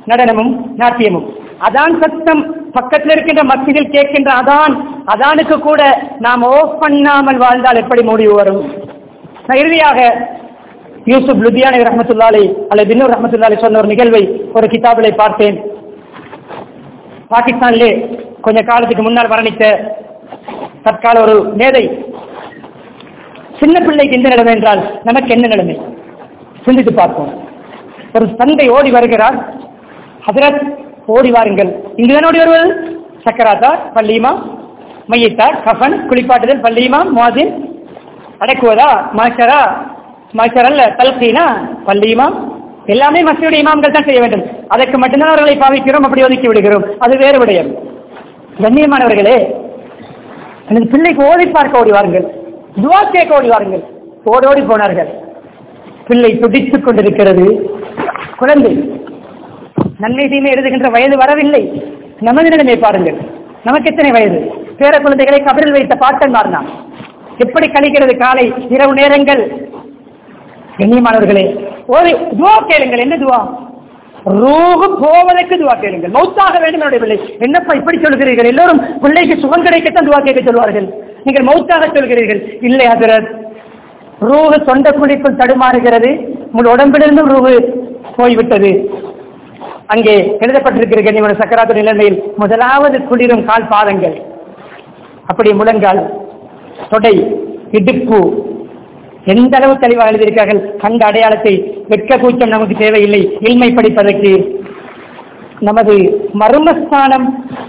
நடனமும் நாட்டியமும். அதான் சத்தம் பக்கத்தில் இருக்கின்ற மஸ்ஜிதில் கேட்கின்ற அதான் அதானுக்கு கூட நாம் ஓஃப் பண்ணாமல் வாழ்ந்தால் எப்படி முடிவு வரும்? இறுதியாக யூசுப் லுதியானி ரஹ்மத்துல்லாஹி அல்லது பின்னூர் ரஹ்மத்துல்லாஹி சொன்ன ஒரு நிகழ்வை ஒரு கிதாபிலே பார்த்தேன். பாகிஸ்தானிலே கொஞ்ச காலத்துக்கு முன்னால் மரணித்த தற்கால ஒரு மேதை, சின்ன பிள்ளைக்கு எந்த நிலைமை என்றால் நமக்கு என்ன நிலைமை சிந்தித்து பார்ப்போம். ஒரு தந்தை ஓடி வருகிறார், ஹஜ்ரத் ஓடி வாருங்கள். இங்குதான் ஓடி வருவது? சக்கராத்தா, பள்ளியுமா, மையத்தா, கஃபன், குளிப்பாட்டுதல், பள்ளியுமா, முவாசின், அடக்குவதா, மாஷரா, மாஷர் அல்ல தல்கீனா, பள்ளியுமா, எல்லாமே மஸ்ஜிதுடைய இமாம்கள் தான் செய்ய வேண்டும். அதற்கு மட்டும்தான் அவர்களை பாவிக்கிறோம், அப்படி ஒதுக்கி விடுகிறோம். அது வேறு விடயம். கண்ணியமானவர்களே, எனது பிள்ளைக்கு ஓடி பார்க்க ஓடி வாருங்கள், துவா கேட்க ஓடி வாருங்கள். ஓடி ஓடி போனார்கள். பிள்ளை துடித்துக் கொண்டிருக்கிறது. குழந்தை நன்மை தீமை எழுதுகின்ற வயது வரவில்லை. நமது நிலைமை பாருங்கள். நமக்கு எத்தனை வயது? பேர குழந்தைகளை கபரில் வைத்த பாட்டன் மாறினான். எப்படி கழிக்கிறது காலை இரவு நேரங்கள்? கண்ணியமானவர்களே, ஒரு துவா கேளுங்கள். என்ன துவா? ரூஹ் போவதற்கு துவா கேளுங்கள். மௌத்தாக வேண்டும் என்னுடைய பிள்ளை. என்னப்பா இப்படி சொல்கிறீர்கள்? எல்லோரும் பிள்ளைக்கு சுகம் கிடைக்கத்தான் துவா கேட்க சொல்வார்கள், நீங்கள் மௌத்தாக சொல்கிறீர்கள். இல்லை ஹஜ்ரத், ரூஹ் சொந்த குழிக்குள் தடுமாறுகிறது, உங்கள் உடம்பிலிருந்தும் ரூஹ் போய்விட்டது. அங்கே எழுதப்பட்டிருக்கிற கண்ணியமான சக்கராத்து நிலைமையில் முதலாவது குளிரும் கால் பாதங்கள், அப்படி முழங்கால், தொடை, இடுப்பு, எந்த அளவு தெளிவாக எழுதியிருக்கார்கள். அந்த அடையாளத்தை வெட்க கூச்சம் நமக்கு தேவையில்லை. இல்மை படிப்பதற்கு நமது மர்மஸ்தானம்,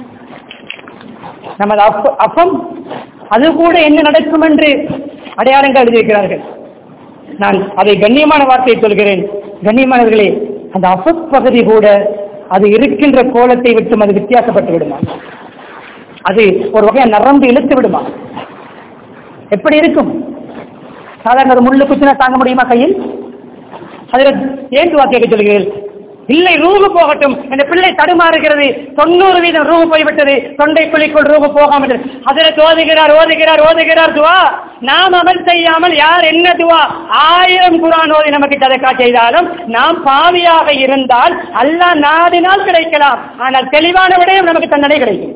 நமது அஃபம், அது கூட என்ன நடக்கும் என்று அடையாளங்கள் எழுதியிருக்கிறார்கள். நான் அதை கண்ணியமான வார்த்தையை சொல்கிறேன். கண்ணியமானவர்களே, அந்த அஃபப் பகுதி கூட அது இருக்கின்ற கோலத்தை விட்டு அது வித்தியாசப்பட்டு விடுமா? அது ஒரு வகையை நரம்பு இழுத்து விடுமா? எப்படி இருக்கும்? சாதாரண ஒரு முள்ளு குச்சினா தாங்க முடியுமா கையில்? அதில் ஏன் துவா கேட்க சொல்கிறீர்கள்? இல்லை, ரூபு போகட்டும், இந்த பிள்ளை தடுமாறுகிறது, தொண்ணூறு வீதம் ரூபு போய்விட்டது, தொண்டை குழிக்குள் ரூபு போகாமல். அதில் ஓதுகிறார் ஓதுகிறார் ஓதுகிறார் துவா. நாம் அமல் செய்யாமல் யார் என்ன துவா? ஆயிரம் குர்ஆன் ஓதி நமக்கு சதக்கா செய்தாலும் நாம் பாவியாக இருந்தால் அல்லாஹ் நாடினால் கிடைக்கலாம். ஆனால் தெளிவான விடயம் நமக்கு தண்டனை கிடைக்கும்.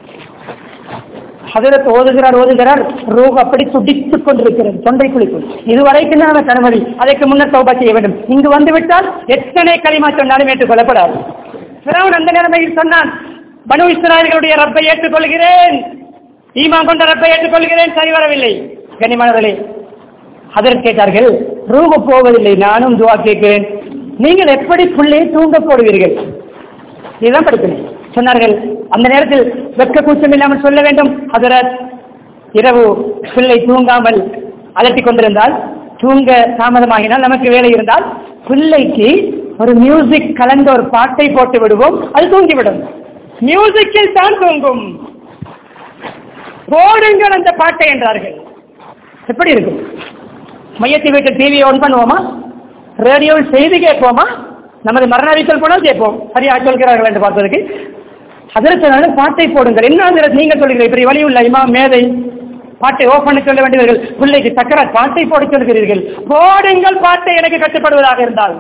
ஹஜ்ரத் ஓதுகிறார் ஓதுகிறார் ரூஹ் அப்படி துடித்துக் கொண்டிருக்கிறது தொண்டை குழிக்குள். இதுவரைக்கும் தான் நமக்கு அனுமதி. அதற்கு முன்னர் தௌபா செய்ய வேண்டும். இங்கு வந்துவிட்டால் எத்தனை கலிமா சொன்னாலும் ஏற்றுக்கொள்ளப்படாது. ஃபிரௌன் அந்த நிலைமையில் சொன்னான், பனு இஸ்ராயேலுடைய ரப்பை ஏற்றுக்கொள்கிறேன், ஈமான் கொண்ட ரப்பை ஏற்றுக்கொள்கிறேன், சரி வரவில்லை. கண்ணியமானவர்களே, ஹஜ்ரத் கேட்டார்கள், ரூஹ் போவதில்லை, நானும் துவா கேட்கிறேன், நீங்கள் எப்படி பிள்ளையை தூங்க போடுவீர்கள்? இதுதான் படிக்கணும் சொன்னார்கள். அந்த நேரத்தில் வெட்க கூச்சம் இல்லாமல் சொல்ல வேண்டும், ஹஜ்ரத், இரவு பிள்ளை தூங்காமல் அலட்டிக் கொண்டிருந்தால், தூங்க தாமதமாகினால், நமக்கு வேலை இருந்தால், பிள்ளைக்கு ஒரு மியூசிக் கலந்த ஒரு பாட்டை போட்டு விடுவோம், அது தூங்கிவிடும். மியூசிக்கில் தான் தூங்கும். போடுங்கள் அந்த பாட்டை என்றார்கள். எப்படி இருக்கும்? மையத்தை வீட்டு டிவியை ஆன் பண்ணுவோமா? ரேடியோவில் செய்தி கேட்போமா? நமது மரண அறிவித்தல் போனால் கேட்போம். சரியா சொல்கிறார்கள் என்று பார்த்ததுக்கு அதற்கு பாட்டை போடுங்கள். என்ன நீங்கள் சொல்கிறீர்கள்? இப்படி வழி உள்ள இமாம் மேதை பாட்டை ஓப் பண்ண சொல்ல வேண்டியவர்கள், பிள்ளைக்கு சக்கர பாட்டை போட சொல்கிறீர்கள். போடுங்கள் பாட்டை, எனக்கு கட்டுப்படுவதாக இருந்தால்.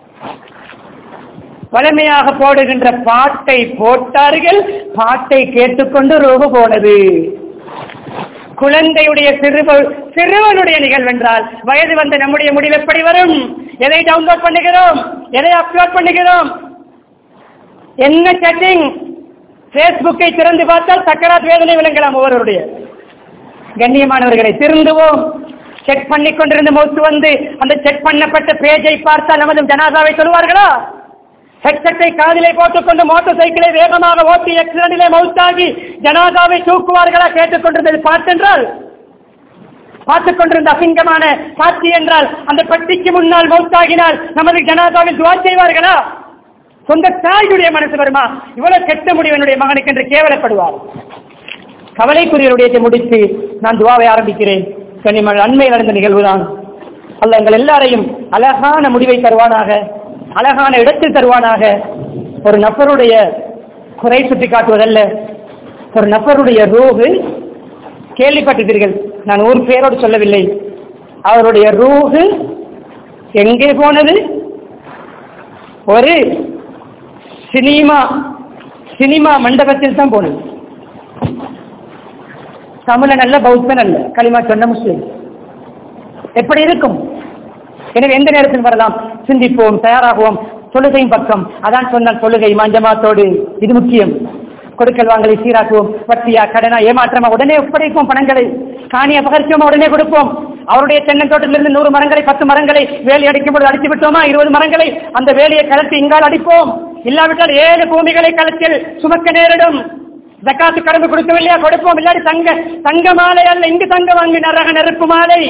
வலிமையாக போடுகின்ற பாட்டை போட்டார்கள். பாட்டை கேட்டுக்கொண்டு ரூபு போனது. குழந்தையுடைய சிறுவ சிறுவனுடைய நிகழ்வென்றால் வயது வந்த நம்முடைய முடிவு எப்படி வரும்? எதை டவுன்லோட் பண்ணுகிறோம், எதை அப்லோட் பண்ணுகிறோம், என்ன செட்டிங்? பேஸ்புக்கை திறந்து பார்த்தால் சக்கராத் வேதனை விளங்கலாம் ஒவ்வொருவருடைய. கண்ணியமானவர்களை, திருந்துவோம். செக் பண்ணி கொண்டிருந்த மௌத்து வந்து அந்த செக் பண்ணப்பட்ட பேஜை பார்த்தால் நமது ஜனாசாவை சொல்வார்களா? ஹெட்செட்டை காதிலே போட்டுக்கொண்டு மோட்டார் சைக்கிளை வேகமாக ஓட்டி ஆக்சிடென்டிலே மௌத்தாகி ஜனாசாவை தூக்குவார்களா? கேட்டுக்கொண்டிருந்தது பார்த்தென்றால், பார்த்துக் கொண்டிருந்த அசிங்கமான காட்சி என்றால், அந்த பட்டிக்கு முன்னால் மௌத்தாகினால் நமது ஜனாசாவில் துவா செய்வார்களா? சொந்த தாயுடைய மனசு வருமா? இவ்வளவு கெட்ட முடிவு என்னுடைய மகனுக்கு என்று கேவலப்படுவார். கவலைக்குரியருடைய முடித்து நான் துவாவை ஆரம்பிக்கிறேன். கனிமன் அண்மையில் நடந்த நிகழ்வுதான். அல்லாஹ் எங்கள் எல்லாரையும் அழகான முடிவை தருவானாக, அழகான இடத்தில் தருவானாக. ஒரு நபருடைய குறை சுட்டி காட்டுவதல்ல, ஒரு நபருடைய ரூஹு கேள்விப்பட்டிருக்கிறீர்கள், நான் ஊர் பேரோடு சொல்லவில்லை. அவருடைய ரூஹு எங்கே போனது? ஒரு சினிமா சினிமா மண்டபத்தில் தான் போனது. தமிழன் அல்ல, பௌத்தன் அல்ல, களிமா சொன்ன முஸ்லிம். எப்படி இருக்கும்? எனவே எந்த நேரத்தில் வரலாம்? சிந்திப்போம், தயாராகுவோம். தொழுகையின் பக்கம் அதான் சொன்னால் தொழுகை மாஞ்சமாத்தோடு இது முக்கியம். கொடுக்கல் வாங்கலை சீராக்குவோம். வட்டியா கடனா ஏமாற்றமா உடனே ஒப்படைப்போம். பணங்களை காணிய பகர்ச்சியோமா உடனே கொடுப்போம். அவருடைய தென்னந்தோட்டத்திலிருந்து நூறு மரங்களை பத்து மரங்களை வேலி அடிக்கும் பொழுது அடித்து விட்டோமா, இருபது மரங்களை அந்த வேலியை கலத்தி இங்கால் அடிப்போம். இல்லாவிட்டால் ஏழு பூமிகளை களத்தில் சுமக்க நேரிடும். ஜக்காத்து கடந்து கொடுக்கவில்லையா, கொடுப்போம். இல்லாடி தங்க தங்க மாலை அல்ல, இங்கு தங்க வாங்கி நரக நெருப்பு மாலை.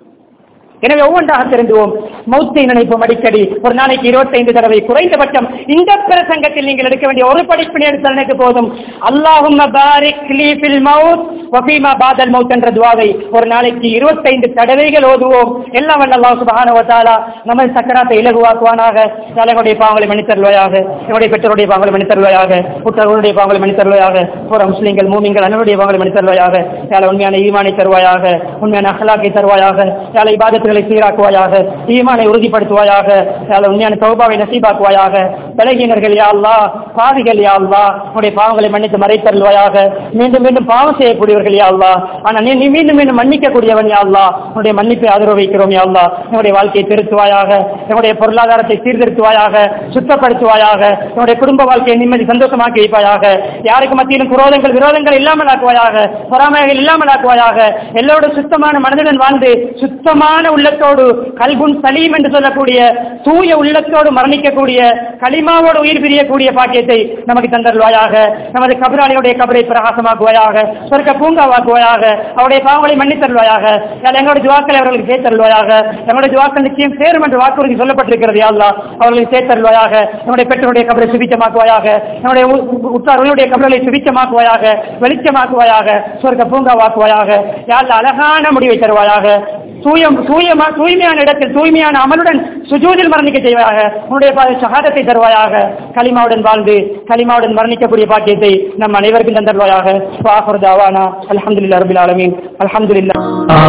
எனவே ஒவ்வொன்றாக தெரிந்துவோம். மௌத்தை நினைப்போம் அடிக்கடி. ஒரு நாளைக்கு இருபத்தைந்து தடவை குறைந்தபட்சம் இந்த பிரசங்கத்தில் நீங்கள் எடுக்க வேண்டிய ஒரு படிப்பினை எடுத்தலுக்கு போதும். அல்லாஹும்ம பாரிக் லீ ஃபில் மௌத் வ ஃபீமா பாதல் மௌத் என்ற துஆவை ஒரு நாளைக்கு இருபத்தைந்து தடவைகள் ஓதுவோம். எல்லாம் வல்ல அல்லாஹ் சுப்ஹானஹு வ தஆலா நமது சக்கராத்தை இலகுவாக்குவானாக. தலைவருடைய பாவங்களை மன்னித்தருள்வாயாக, என்னுடைய பெற்றோருடைய பாவங்களை மன்னித்தருள்வாயாக, புத்தர்களுடைய பாவங்களை மன்னித்தருள்வாயாக, புற முஸ்லிம்கள் மூமின்கள் அனைவருடைய பாவங்களை மன்னித்தருள்வாயாக. யாழ் உண்மையான ஈமானை தருவாயாக, உண்மையான அஹ்லாக்கை தருவாயாக. யாழ் இபாதத் சீராக்குவாயாக, ஈமானை உறுதிப்படுத்துவாயாக. உண்மையான தௌபாவை நசீபாக்குவாயாக. பலகீனர்கள் யா அல்லாஹ், பாவிகள் யா அல்லாஹ், உன்னுடைய பாவங்களை மன்னித்து மறைத்தருள்வாயாக. மீண்டும் மீண்டும் பாவம் செய்யக்கூடியவர்கள் யா அல்லாஹ், ஆனால் நீ மீண்டும் மீண்டும் மன்னிக்கக்கூடியவன் யா அல்லாஹ், உன்னுடைய மன்னிப்பை ஆதரவு வைக்கிறோம் யா அல்லாஹ். என்னுடைய வாழ்க்கையை திருத்துவாயாக, என்னுடைய பொருளாதாரத்தை சீர்திருத்துவாயாக, சுத்தப்படுத்துவாயாக. என்னுடைய குடும்ப வாழ்க்கையை நிம்மதி சந்தோஷமாக்கி வைப்பாயாக. யாருக்கு மத்தியிலும் குரோதங்கள் விரோதங்கள் இல்லாமல் ஆக்குவாயாக, பொறாமைகள் இல்லாமல் ஆக்குவாயாக. எல்லோரும் சுத்தமான மனதுடன் வாழ்ந்து சுத்தமான உள்ளத்தோடு கல்புன் சலீம் என்று சொல்லக்கூடிய தூய உள்ளத்தோடு மரணிக்கக்கூடிய களிமாவோடு உயிர் பிரியக்கூடிய பாக்கியத்தை நமக்கு தந்தருள்வாயாக. நமது கபராளியுடைய கபரை பிரகாசமாக்குவாயாக, சொர்க்க பூங்காவாக்குவாயாக. அவருடைய பாவங்களை மன்னித்தருள்வாயாக. எங்களுடைய துவாக்களை அவர்களுக்கு சேர்த்தருள்வாயாக. எங்களுடைய துவாக்கள் நிச்சயம் சேரும் என்று வாக்குறுதி சொல்லப்பட்டிருக்கிறது யா அல்லாஹ், அவர்களுக்கு சேர்த்தருள்வாயாக. நம்முடைய பெற்றோருடைய கபரை சுபிச்சமாக்குவாயாக. நம்முடைய உற்றார்களுடைய கபர்களை சுபிச்சமாக்குவாயாக, வெளிச்சமாக்குவாயாக, சொர்க்க பூங்காவாக்குவாயாக. யா அல்லாஹ் அழகான முடிவை தருவாயாக. தூயம் தூயமா தூய்மையான இடத்தில் தூய்மையான அமலுடன் சுஜூதில் மரணிக்க செய்வாயாக. உன்னுடைய ஷஹாதத்தை தருவாயாக. கலிமாவுடன் வாழ்ந்து கலிமாவுடன் மரணிக்கக்கூடிய பாக்கியத்தை நம் அனைவருக்கும் தந்தருவாயாக. வாஹிரு தஅவானா அல்ஹம்துலில்லாஹி ரப்பில் ஆலமீன். அல்ஹம்துலில்லாஹ்.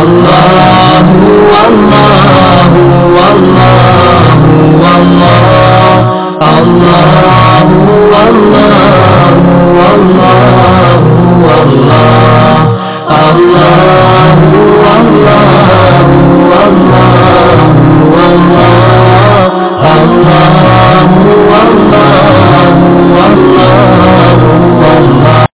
அல்லாஹு அல்லாஹு அல்லாஹு அல்லாஹ் அல்லாஹ்